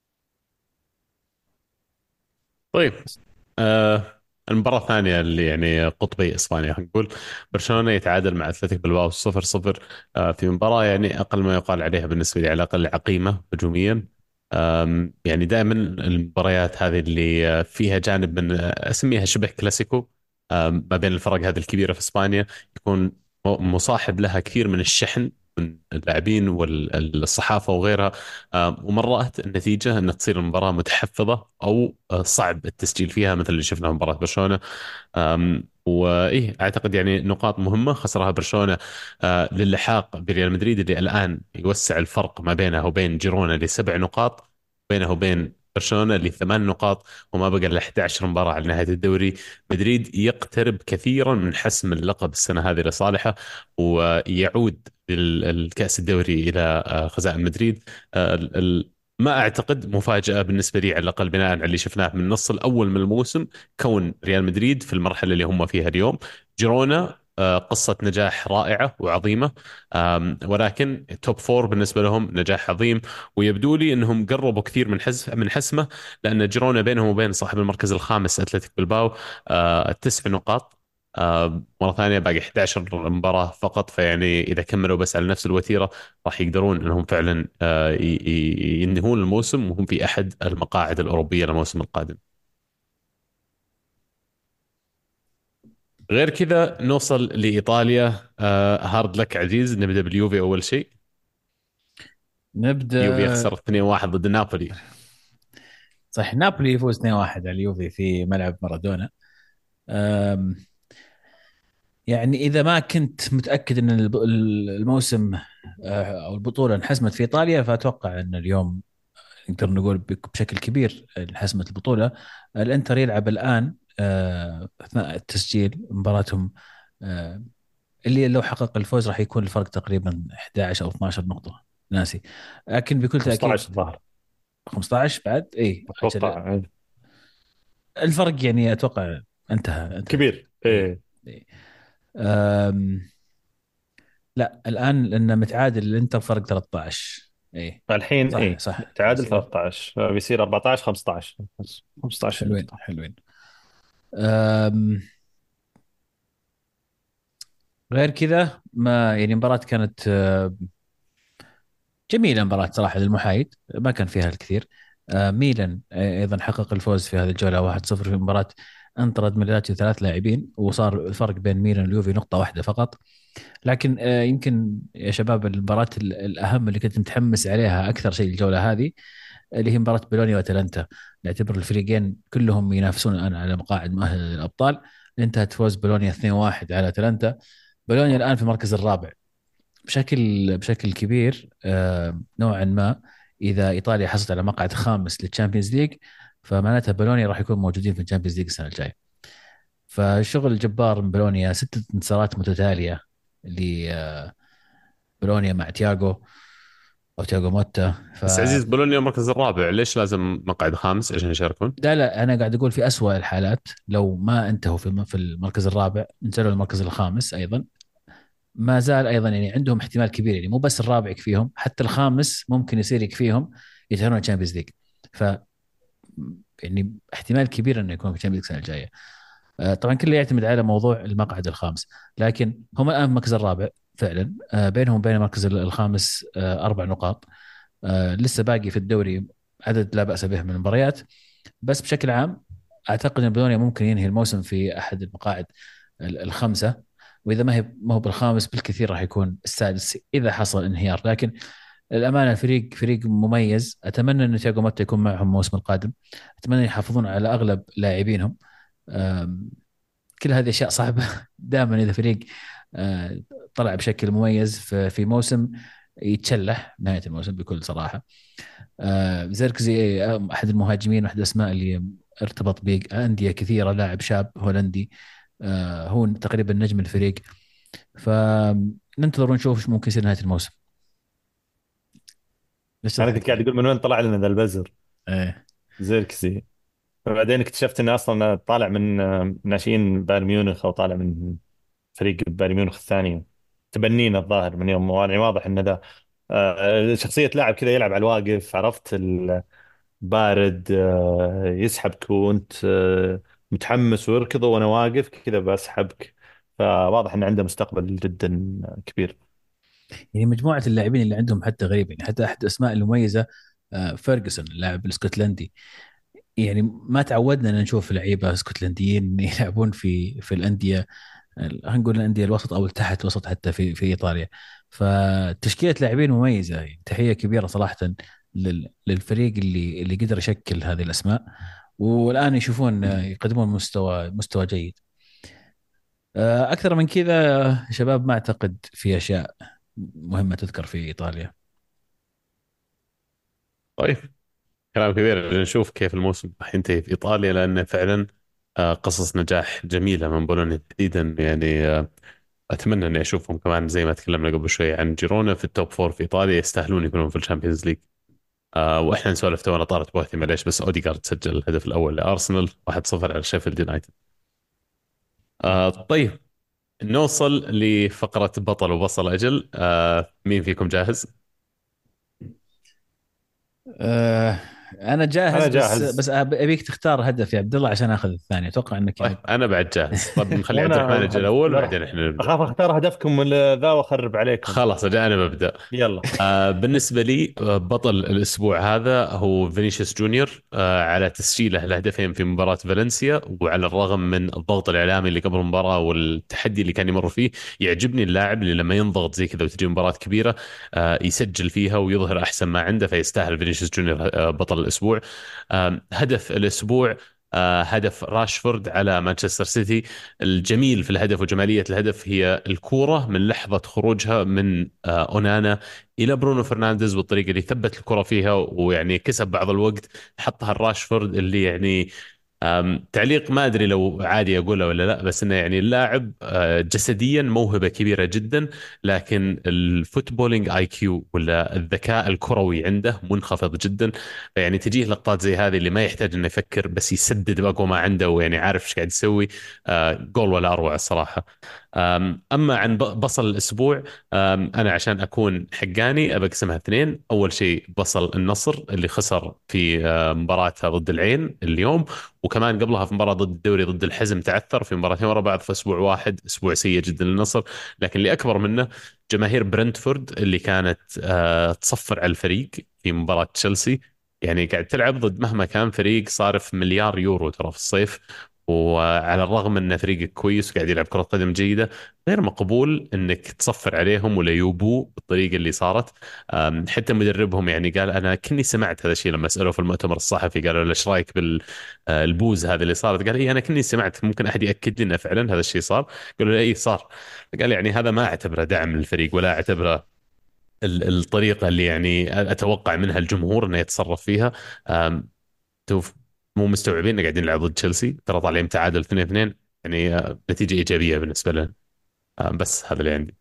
طيب، آه المباراة الثانية اللي يعني قطبي اسبانيا خلينا نقول، برشلونة يتعادل مع اتلتيك بلباو صفر صفر. آه في مباراة يعني اقل ما يقال عليها بالنسبة لي، على الاقل عقيمة هجوميا. آم، يعني دائما المباريات هذه اللي آه، فيها جانب من آه، اسميها شبه كلاسيكو آم، ما بين الفرق هذه الكبيرة في اسبانيا، يكون م- مصاحب لها كثير من الشحن من اللاعبين والصحافة وغيرها. آم، ومرات النتيجة أن تصير المباراة متحفظة أو آه، صعب التسجيل فيها، مثل اللي شفناه في مباراة برشلونة. أم، وإيه أعتقد يعني نقاط مهمة خسرها برشلونة آه، للحاق بريال مدريد، اللي الآن يوسع الفرق ما بينه وبين جيرونا لسبع نقاط، بينه وبين برشلونة لثمان نقاط، وما بقى إلا إحدى عشرة مباراة على نهاية الدوري. مدريد يقترب كثيرا من حسم اللقب السنة هذه لصالحه، ويعود الكأس الدوري إلى آه، خزائن مدريد. آه، ال- ال- ما أعتقد مفاجأة بالنسبة لي، على الأقل بناء على اللي شفناه من النص الأول من الموسم، كون ريال مدريد في المرحلة اللي هم فيها اليوم. جيرونا آه، قصة نجاح رائعة وعظيمة، آم، ولكن توب فور بالنسبة لهم نجاح عظيم. ويبدو لي أنهم قربوا كثير من حز من حسمه، لأن جيرونا بينهم وبين صاحب المركز الخامس أتلتيك بلباو آه، تسع نقاط. آه، مرة ثانية باقي إحدى عشرة مباراة فقط، فيعني إذا كملوا بس على نفس الوتيرة راح يقدرون أنهم فعلا آه، ي- ي- ينهون الموسم وهم في أحد المقاعد الأوروبية الموسم القادم. غير كذا نوصل لإيطاليا. آه، هارد لك عزيز، نبدأ باليوفي أول شيء. يوفي نبدا. يخسر اثنين واحد ضد نابولي. صح، نابولي يفوز اثنين واحد على اليوفي في ملعب مارادونا. أم، يعني اذا ما كنت متاكد ان الب- الموسم آه، او البطوله انحسمت في ايطاليا، فاتوقع ان اليوم نقدر نقول بك- بشكل كبير انحسمت البطوله. الانتر يلعب الان آه، اثناء التسجيل مباراتهم، آه، اللي لو حقق الفوز راح يكون الفرق تقريبا احدى عشر او اثنا عشر نقطه، ناسي. لكن بكل خمستاشر تاكيد الظاهر خمسة عشر بعد، اي اجل. اتوقع. الفرق يعني اتوقع انتهى انتهى. كبير اي. ايه. إي. أم لا، الان لانه متعادل الانتر فرق ثلاثة عشر. اي الحين صح ايه صح تعادل بيصير. ثلاثة عشر، بيصير أربعتاشر خمستاشر. بس خمستاشر حلوين نقطة. حلوين. أم غير كذا ما يعني مباراة كانت آه، جميلة، مباراة صراحة للمحايد ما كان فيها الكثير. آه، ميلان آه، أيضا حقق الفوز في هذه الجولة واحد صفر في مباراة انطرد من لاتسيو ثلاث لاعبين، وصار الفرق بين ميلان واليوفي نقطة واحدة فقط. لكن آه، يمكن يا شباب المباراة ال- الأهم اللي كنت متحمس عليها أكثر شيء الجولة هذه، اللي هي مباراة بولونيا واتلانتا. نعتبر الفريقين كلهم ينافسون الآن على مقاعد مؤهلة للأبطال. انتهت فوز بولونيا اثنين واحد على اتلانتا. بولونيا الآن في المركز الرابع بشكل بشكل كبير آه، نوعا ما. إذا إيطاليا حصلت على مقعد خامس للتشامبيونز ليج، فمعناتها بولونيا راح يكون موجودين في الشامبيونز ليج السنة الجاية. فشغل جبار من بولونيا، ستة انتصارات متتالية لبولونيا مع تياغو او تياغو موتا. ف بس عزيز، بولونيا المركز الرابع، ليش لازم مقعد خامس عشان يشاركون؟ لا لا، انا قاعد اقول في أسوأ الحالات لو ما انتهوا في في المركز الرابع، نزلوا المركز الخامس ايضا، ما زال ايضا يعني عندهم احتمال كبير، يعني مو بس الرابع يكفيهم، حتى الخامس ممكن يصير يكفيهم يتأهلون الشامبيونز ليج. ف يعني احتمال كبير انه يكون في الشامبيونز ليج السنه الجايه. آه، طبعا كله يعتمد على موضوع المقعد الخامس، لكن هم الان في المركز الرابع فعلا. آه، بينهم وبين المركز الخامس آه، اربع نقاط. آه، لسه باقي في الدوري عدد لا باس به من المباريات. بس بشكل عام اعتقد ان بولونيا ممكن ينهي الموسم في احد المقاعد ال- الخمسه، واذا ما هي ما هو بالخامس بالكثير راح يكون السادس اذا حصل انهيار. لكن الامانه الفريق فريق مميز، اتمنى ان تياغو موتا يكون معهم الموسم القادم، اتمنى يحافظون على اغلب لاعبينهم. أم، كل هذه اشياء صعبه دائما اذا فريق أه، طلع بشكل مميز في في موسم يتشلح نهايه الموسم بكل صراحه. أه، زيركزي أه، احد المهاجمين واحد الاسماء اللي ارتبط بانديه كثيره، لاعب شاب هولندي، أه، هو تقريبا نجم الفريق. فننتظر ونشوف ايش ممكن يصير نهايه الموسم. ليش انا كنت تضحك قاعد يعني؟ اقول من وين طلع لنا ذا البزر ايه. زيركسي. فبعدين اكتشفت انه اصلا طالع من آه، ناشئين بايرن ميونخ، او طالع من فريق بايرن ميونخ الثاني. تبنينا الظاهر من يوم، يعني واضح انه ذا آه، شخصية لاعب كذا يلعب على الواقف، عرفت، البارد، آه، يسحبك وانت آه، متحمس، ويركض وانا واقف كذا بسحبك. فواضح انه عنده مستقبل جدا كبير. يعني مجموعه اللاعبين اللي عندهم حتى غريب، يعني حتى احد الاسماء المميزه آه، فيرجسون اللاعب الاسكتلندي. يعني ما تعودنا ان نشوف لعيبه اسكتلنديين يلعبون في في الانديه، خلينا نقول الانديه الوسط او تحت وسط حتى في في ايطاليا. فتشكيله لاعبين مميزه، يعني تحيه كبيره صراحه لل- للفريق اللي اللي قدر يشكل هذه الاسماء، والان يشوفون آه، يقدمون مستوى مستوى جيد. آه، اكثر من كذا يا شباب ما اعتقد في اشياء مهمه تذكر في ايطاليا. طيب، كلام كبير. نشوف كيف الموسم راح ينتهي في ايطاليا، لانه فعلا آه، قصص نجاح جميله من بولونيا تحديدا. يعني آه، اتمنى اني اشوفهم كمان زي ما تكلمنا قبل شوي عن جيرونا في التوب فور في ايطاليا، يستاهلون يكونون في الشامبيونز ليج. آه واحنا نسولف تونا طارت بوقتي معليش، بس اوديجارد سجل الهدف الاول لارسنال واحد صفر على شيفيلد يونايتد. آه طيب، نوصل لفقره بطل وبصل اجل. آه مين فيكم جاهز؟ آه، انا انا جاهز، بس جاهز. بس أب- ابيك تختار هدف يا عبد الله عشان اخذ الثاني. اتوقع انك طيب يعني. انا بعد جاهز. طيب نخلي عبد الرحمن وانا يجي أحب- الاول لا، وبعدين احنا نبدا. اخاف اختار هدفكم من ذا واخرب عليكم. خلاص أجل انا ببدا. يلا. آه بالنسبة لي آه بطل الأسبوع هذا هو فينيسيوس جونيور، آه على تسجيله الهدفين في مباراة فالنسيا، وعلى الرغم من الضغط الإعلامي اللي قبل المباراة والتحدي اللي كان يمر فيه. يعجبني اللاعب اللي لما ينضغط زي كذا وتجي مباراة كبيرة آه يسجل فيها ويظهر أحسن ما عنده، فيستاهل فينيسيوس جونيور آه بطل الأسبوع. آه هدف الأسبوع آه هدف راشفورد على مانشستر سيتي. الجميل في الهدف وجمالية الهدف هي الكورة من لحظة خروجها من آه أونانا الى برونو فرنانديز، والطريقه اللي ثبت الكره فيها ويعني كسب بعض الوقت حطها الراشفورد، اللي يعني أم، تعليق ما ادري لو عادي اقوله ولا لا، بس انه يعني اللاعب آه، جسديا موهبه كبيره جدا، لكن الفوتبولينج اي كيو ولا الذكاء الكروي عنده منخفض جدا. فيعني تجيه لقطات زي هذه اللي ما يحتاج انه يفكر، بس يسدد باقوى ما عنده ويعني عارف ايش قاعد يسوي. آه، جول ولا اروع الصراحه. أم، اما عن ب- بصل الاسبوع، أم، انا عشان اكون حقاني ابى اقسمها اثنين. اول شيء بصل النصر اللي خسر في آه، مباراتها ضد العين اليوم، وكمان قبلها في مباراة ضد الدوري ضد الحزم تعثر في مباراتين ورا بعض في اسبوع واحد. اسبوع سيء جدا للنصر. لكن اللي اكبر منه جماهير برنتفورد اللي كانت آه، تصفر على الفريق في مباراة تشيلسي. يعني قاعد تلعب ضد مهما كان فريق صارف مليار يورو ترى في الصيف، وعلى الرغم ان فريقك كويس وقاعد يلعب كرة قدم جيدة، غير مقبول انك تصفر عليهم ولا يوبو بالطريقة اللي صارت. أم، حتى مدربهم يعني قال انا كني سمعت هذا الشيء لما سالوه في المؤتمر الصحفي، قالوا له ايش رايك بالبوز هذا اللي صارت؟ قال اي انا كني سمعت، ممكن احد ياكد لنا فعلا هذا الشيء صار؟ قالوا له اي صار. قال يعني هذا ما اعتبره دعم للفريق، ولا اعتبره ال- الطريقة اللي يعني اتوقع منها الجمهور انه يتصرف فيها. أم، شوف، مو مستوعبين انه قاعدين نلعب ضد تشيلسي، ترى طالعين تعادل اثنين اثنين. يعني آه، نتيجة ايجابية بالنسبة لنا. آه، بس هذا اللي عندي.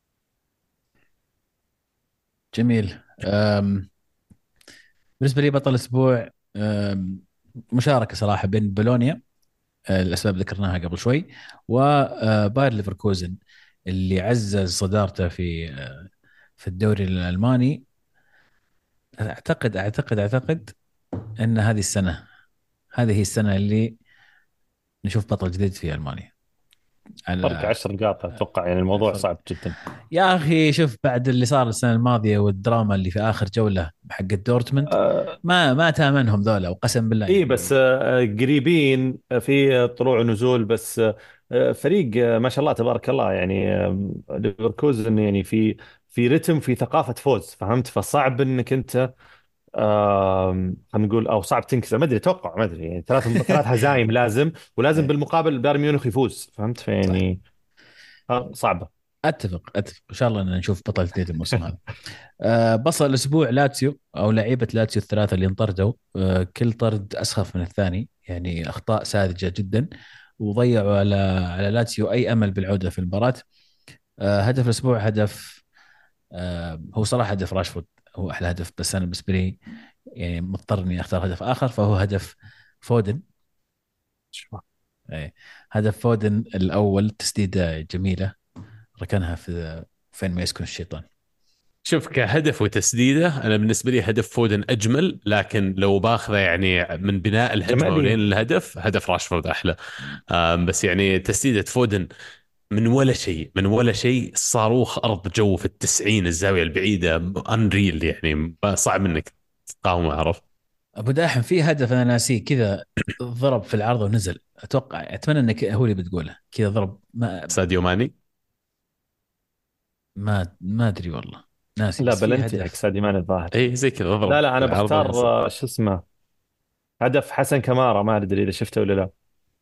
جميل. أم، بالنسبه لي بطل الاسبوع، أم، مشاركه صراحه بين بولونيا، آه، الاسباب اللي ذكرناها قبل شوي، وباير ليفركوزن. اللي عزز صدارته في في الدوري الألماني. أعتقد أعتقد أعتقد أن هذه السنة، هذه هي السنة اللي نشوف بطل جديد في ألمانيا. فرق على عشر نقاط اتوقع، يعني الموضوع فرق. صعب جدا. يا أخي شوف، بعد اللي صار السنة الماضية والدراما اللي في آخر جولة حق دورتموند، آه ما ما تامنهم ذولا، وقسم بالله اي يعني. بس آه قريبين، آه، في طلوع ونزول، بس آه فريق آه ما شاء الله تبارك الله، يعني آه ليفركوزن يعني في في رتم، في ثقافة فوز، فهمت؟ فصعب انك انت آم، خلينا نقول، او صعب تنكسر، ما ادري، اتوقع ما ادري، يعني ثلاث ثلاث هزايم لازم، ولازم إيه، بالمقابل بايرن ميونخ يفوز، فهمت؟ صح. فيعني آه، صعبه. اتفق اتفق، ان شاء الله ان نشوف بطل جديد الموسم هذا. أه بصل الاسبوع لاتسيو، او لعيبه لاتسيو الثلاثه اللي انطردوا، أه كل طرد اسخف من الثاني، يعني اخطاء ساذجه جدا، وضيعوا على على لاتسيو اي امل بالعوده في المباراه. أه هدف الاسبوع هدف، أه هو صراحه هدف راشفورد، هو احلى هدف، بس انا بالنسبه لي يعني مضطر اني اختار هدف اخر، فهو هدف فودن. أي، هدف فودن الاول، تسديده جميله، ركنها في فين ما يسكن الشيطان. شوف، كهدف وتسديده انا بالنسبه لي هدف فودن اجمل، لكن لو باخذه يعني من بناء الهجمه ولين جمالي. الهدف، هدف راشفورد احلى. آم، بس يعني تسديده فودن من ولا شيء، من ولا شيء، صاروخ ارض جو في التسعين الزاويه البعيده، انريل يعني، صعب انك تقاومه، عرفت؟ ابو داحم في هدف انا ناسيه كذا، ضرب في العارضه ونزل، اتوقع اتمنى انك هو اللي بتقوله كذا، ضرب ما ساديو ماني. ما ما ادري والله، ناسي، لا بس في بلنتي حق هدف. سادي مان الظاهر. اي زي كذا، ضرب لا لا في انا العارضه بختار ونزل. آه، شو اسمه، هدف حسن كمارة، ما ادري اذا شفته ولا لا.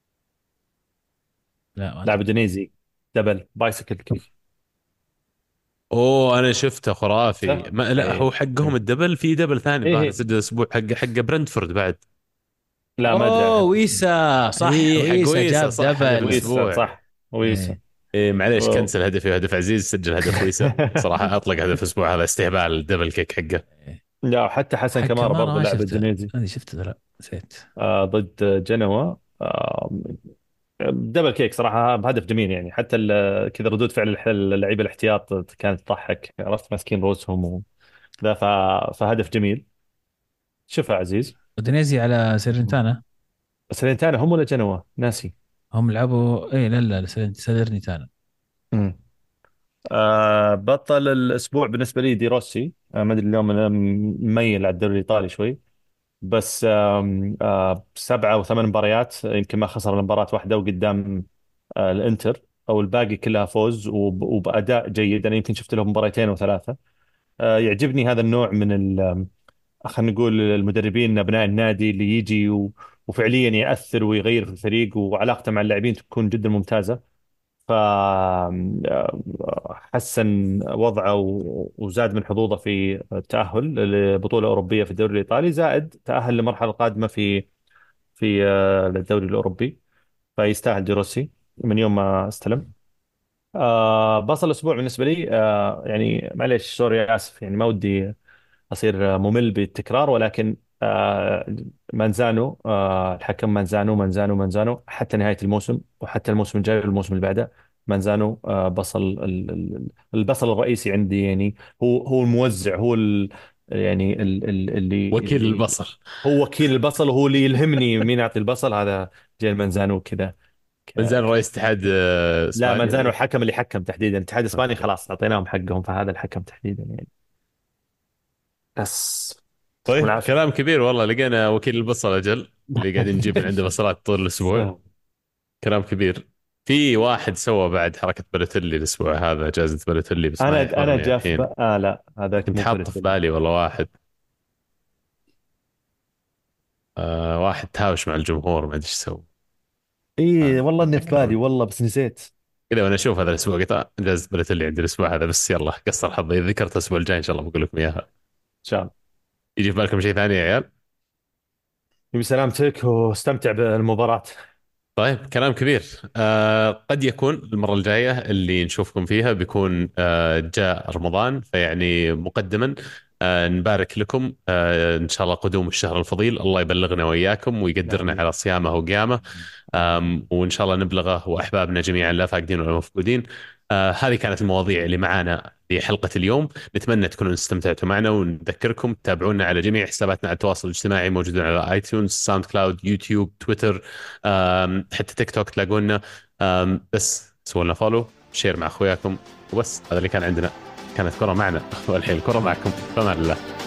لا ما لاعب ادري. اندونيسي، دبل بايسكل كيك. اوه انا شفته خرافي، شفته؟ ما لا هو ايه حقهم الدبل، في دبل ثاني ايه ظاهر إيه. سجل الاسبوع حق حق برنتفورد بعد. لا ما ادري اوه عن ويسا، صح، اي حق ويسا ويسا، جاب صح، هدف دبل. ويسا، الاسبوع. صح ويسا. ايه. إيه معليش، و- كنسل هدفي وهدف عزيز، سجل هدف ويسا. صراحه اطلق هدف الاسبوع هذا استهبال الدبل كيك حقه. إيه. لا وحتى حسن حق كمارة كمان برضو ما لاعب شفته، اندونيسي، هذه شفته لا نسيت. آه ضد جنوا، آه دبل كيك صراحة، بهدف جميل يعني، حتى ال- كذا ردود فعل الح- اللعيبة الاحتياط كانت تضحك، عرفت؟ ماسكين رؤوسهم وذا، ف... فهدف جميل. شوفها عزيز. اودينيزي على سيرنتانا. سلنتانا هم ولا جنوا؟ ناسي. هم لعبوا ايه، لا لا سيرن- سيرنتانا. مم. آه بطل الأسبوع بالنسبة لي دي روسي، آه ما أدري اليوم أنا مميل على الدوري الإيطالي شوي، بس آم، آه سبعة أو ثمان مباريات، يمكن ما خسر إلا مباراة واحدة، وقدام آه الإنتر، أو الباقي كلها فوز وب- وبأداء جيد. أنا يمكن شفت لهم مباراتين أو ثلاثة. آه يعجبني هذا النوع من ال- خلينا نقول المدربين أبناء النادي، اللي يجي و وفعليا يأثر ويغير في الفريق، وعلاقته مع اللاعبين تكون جدا ممتازة. ف حسن وضعه و- وزاد من حظوظه في التأهل لبطولة أوروبية في الدوري الإيطالي، زائد تأهل للمرحلة القادمة في في آه، الدوري الأوروبي. فيستاهل ديروسي من يوم ما استلم. آه، بصل الأسبوع بالنسبة لي، آه، يعني معليش سوري آسف، يعني ما ودي أصير ممل بالتكرار، ولكن آه، مانزانو، آه، الحكم مانزانو مانزانو مانزانو حتى نهاية الموسم، وحتى الموسم الجاي والموسم اللي بعده. مانزانو آه، بصل ال- ال- البصل الرئيسي عندي، يعني هو هو الموزع، هو ال يعني ال- ال- اللي وكيل اللي البصر. هو وكيل البصل، وهو اللي يلهمني مين يعطي البصل، هذا جيل مانزانو كذا. من زين ك- رئيس اتحاد آه، لا اسبانيا مانزانو ولا؟ الحكم اللي حكم تحديدا، الاتحاد الاسباني اوكي. خلاص اعطيناهم حقهم، فهذا الحكم تحديدا يعني. بس يعطيكم طيب العافيه. كلام كبير والله، لقينا وكيل البصل اجل، اللي قاعدين نجيب من عنده بصلات طول الاسبوع. كلام كبير. في واحد سوى بعد حركة بلوتيلي الأسبوع هذا، جائزة بلوتيلي، بس ما انا انا يحضرني جاف ب... الحين. آه لا هذاك كنت مو حاطه في بريتيلي. بالي والله واحد. آه واحد تهاوش مع الجمهور، ما أدري إيش سوى. اي آه والله اني في بالي ذكروني والله، بس نسيت. كذا وأنا أشوف هذا الأسبوع، قلت آه، جائزة بلوتيلي عندي الأسبوع هذا، بس يلا قصر حظي، إذا ذكرت الأسبوع الجاي إن شاء الله بقول لكم إياها. ان شاء الله. يجي في بالكم شيء ثاني يا عيال؟ يبي سلامتك واستمتع بالمباراة. طيب كلام كبير. آه قد يكون المرة الجاية اللي نشوفكم فيها بيكون آه جاء رمضان، فيعني مقدما آه، نبارك لكم آه، إن شاء الله قدوم الشهر الفضيل، الله يبلغنا وإياكم ويقدرنا آمين. على صيامه وقيامه. آم، وإن شاء الله نبلغه وأحبابنا جميعا لا فاقدين ولا مفقودين. آه، هذه كانت المواضيع اللي معانا في حلقة اليوم. نتمنى تكونوا استمتعتوا معنا، ونذكركم تتابعونا على جميع حساباتنا على التواصل الاجتماعي، موجودين على آي تيونز، ساوند كلاود، يوتيوب، تويتر، آم، حتى تيك توك تلاقونا. آم، بس سووا لنا فولو، شير مع أخوياكم، وبس هذا اللي كان عندنا. كانت كرة معنا والحين الكرة معكم، فما الله.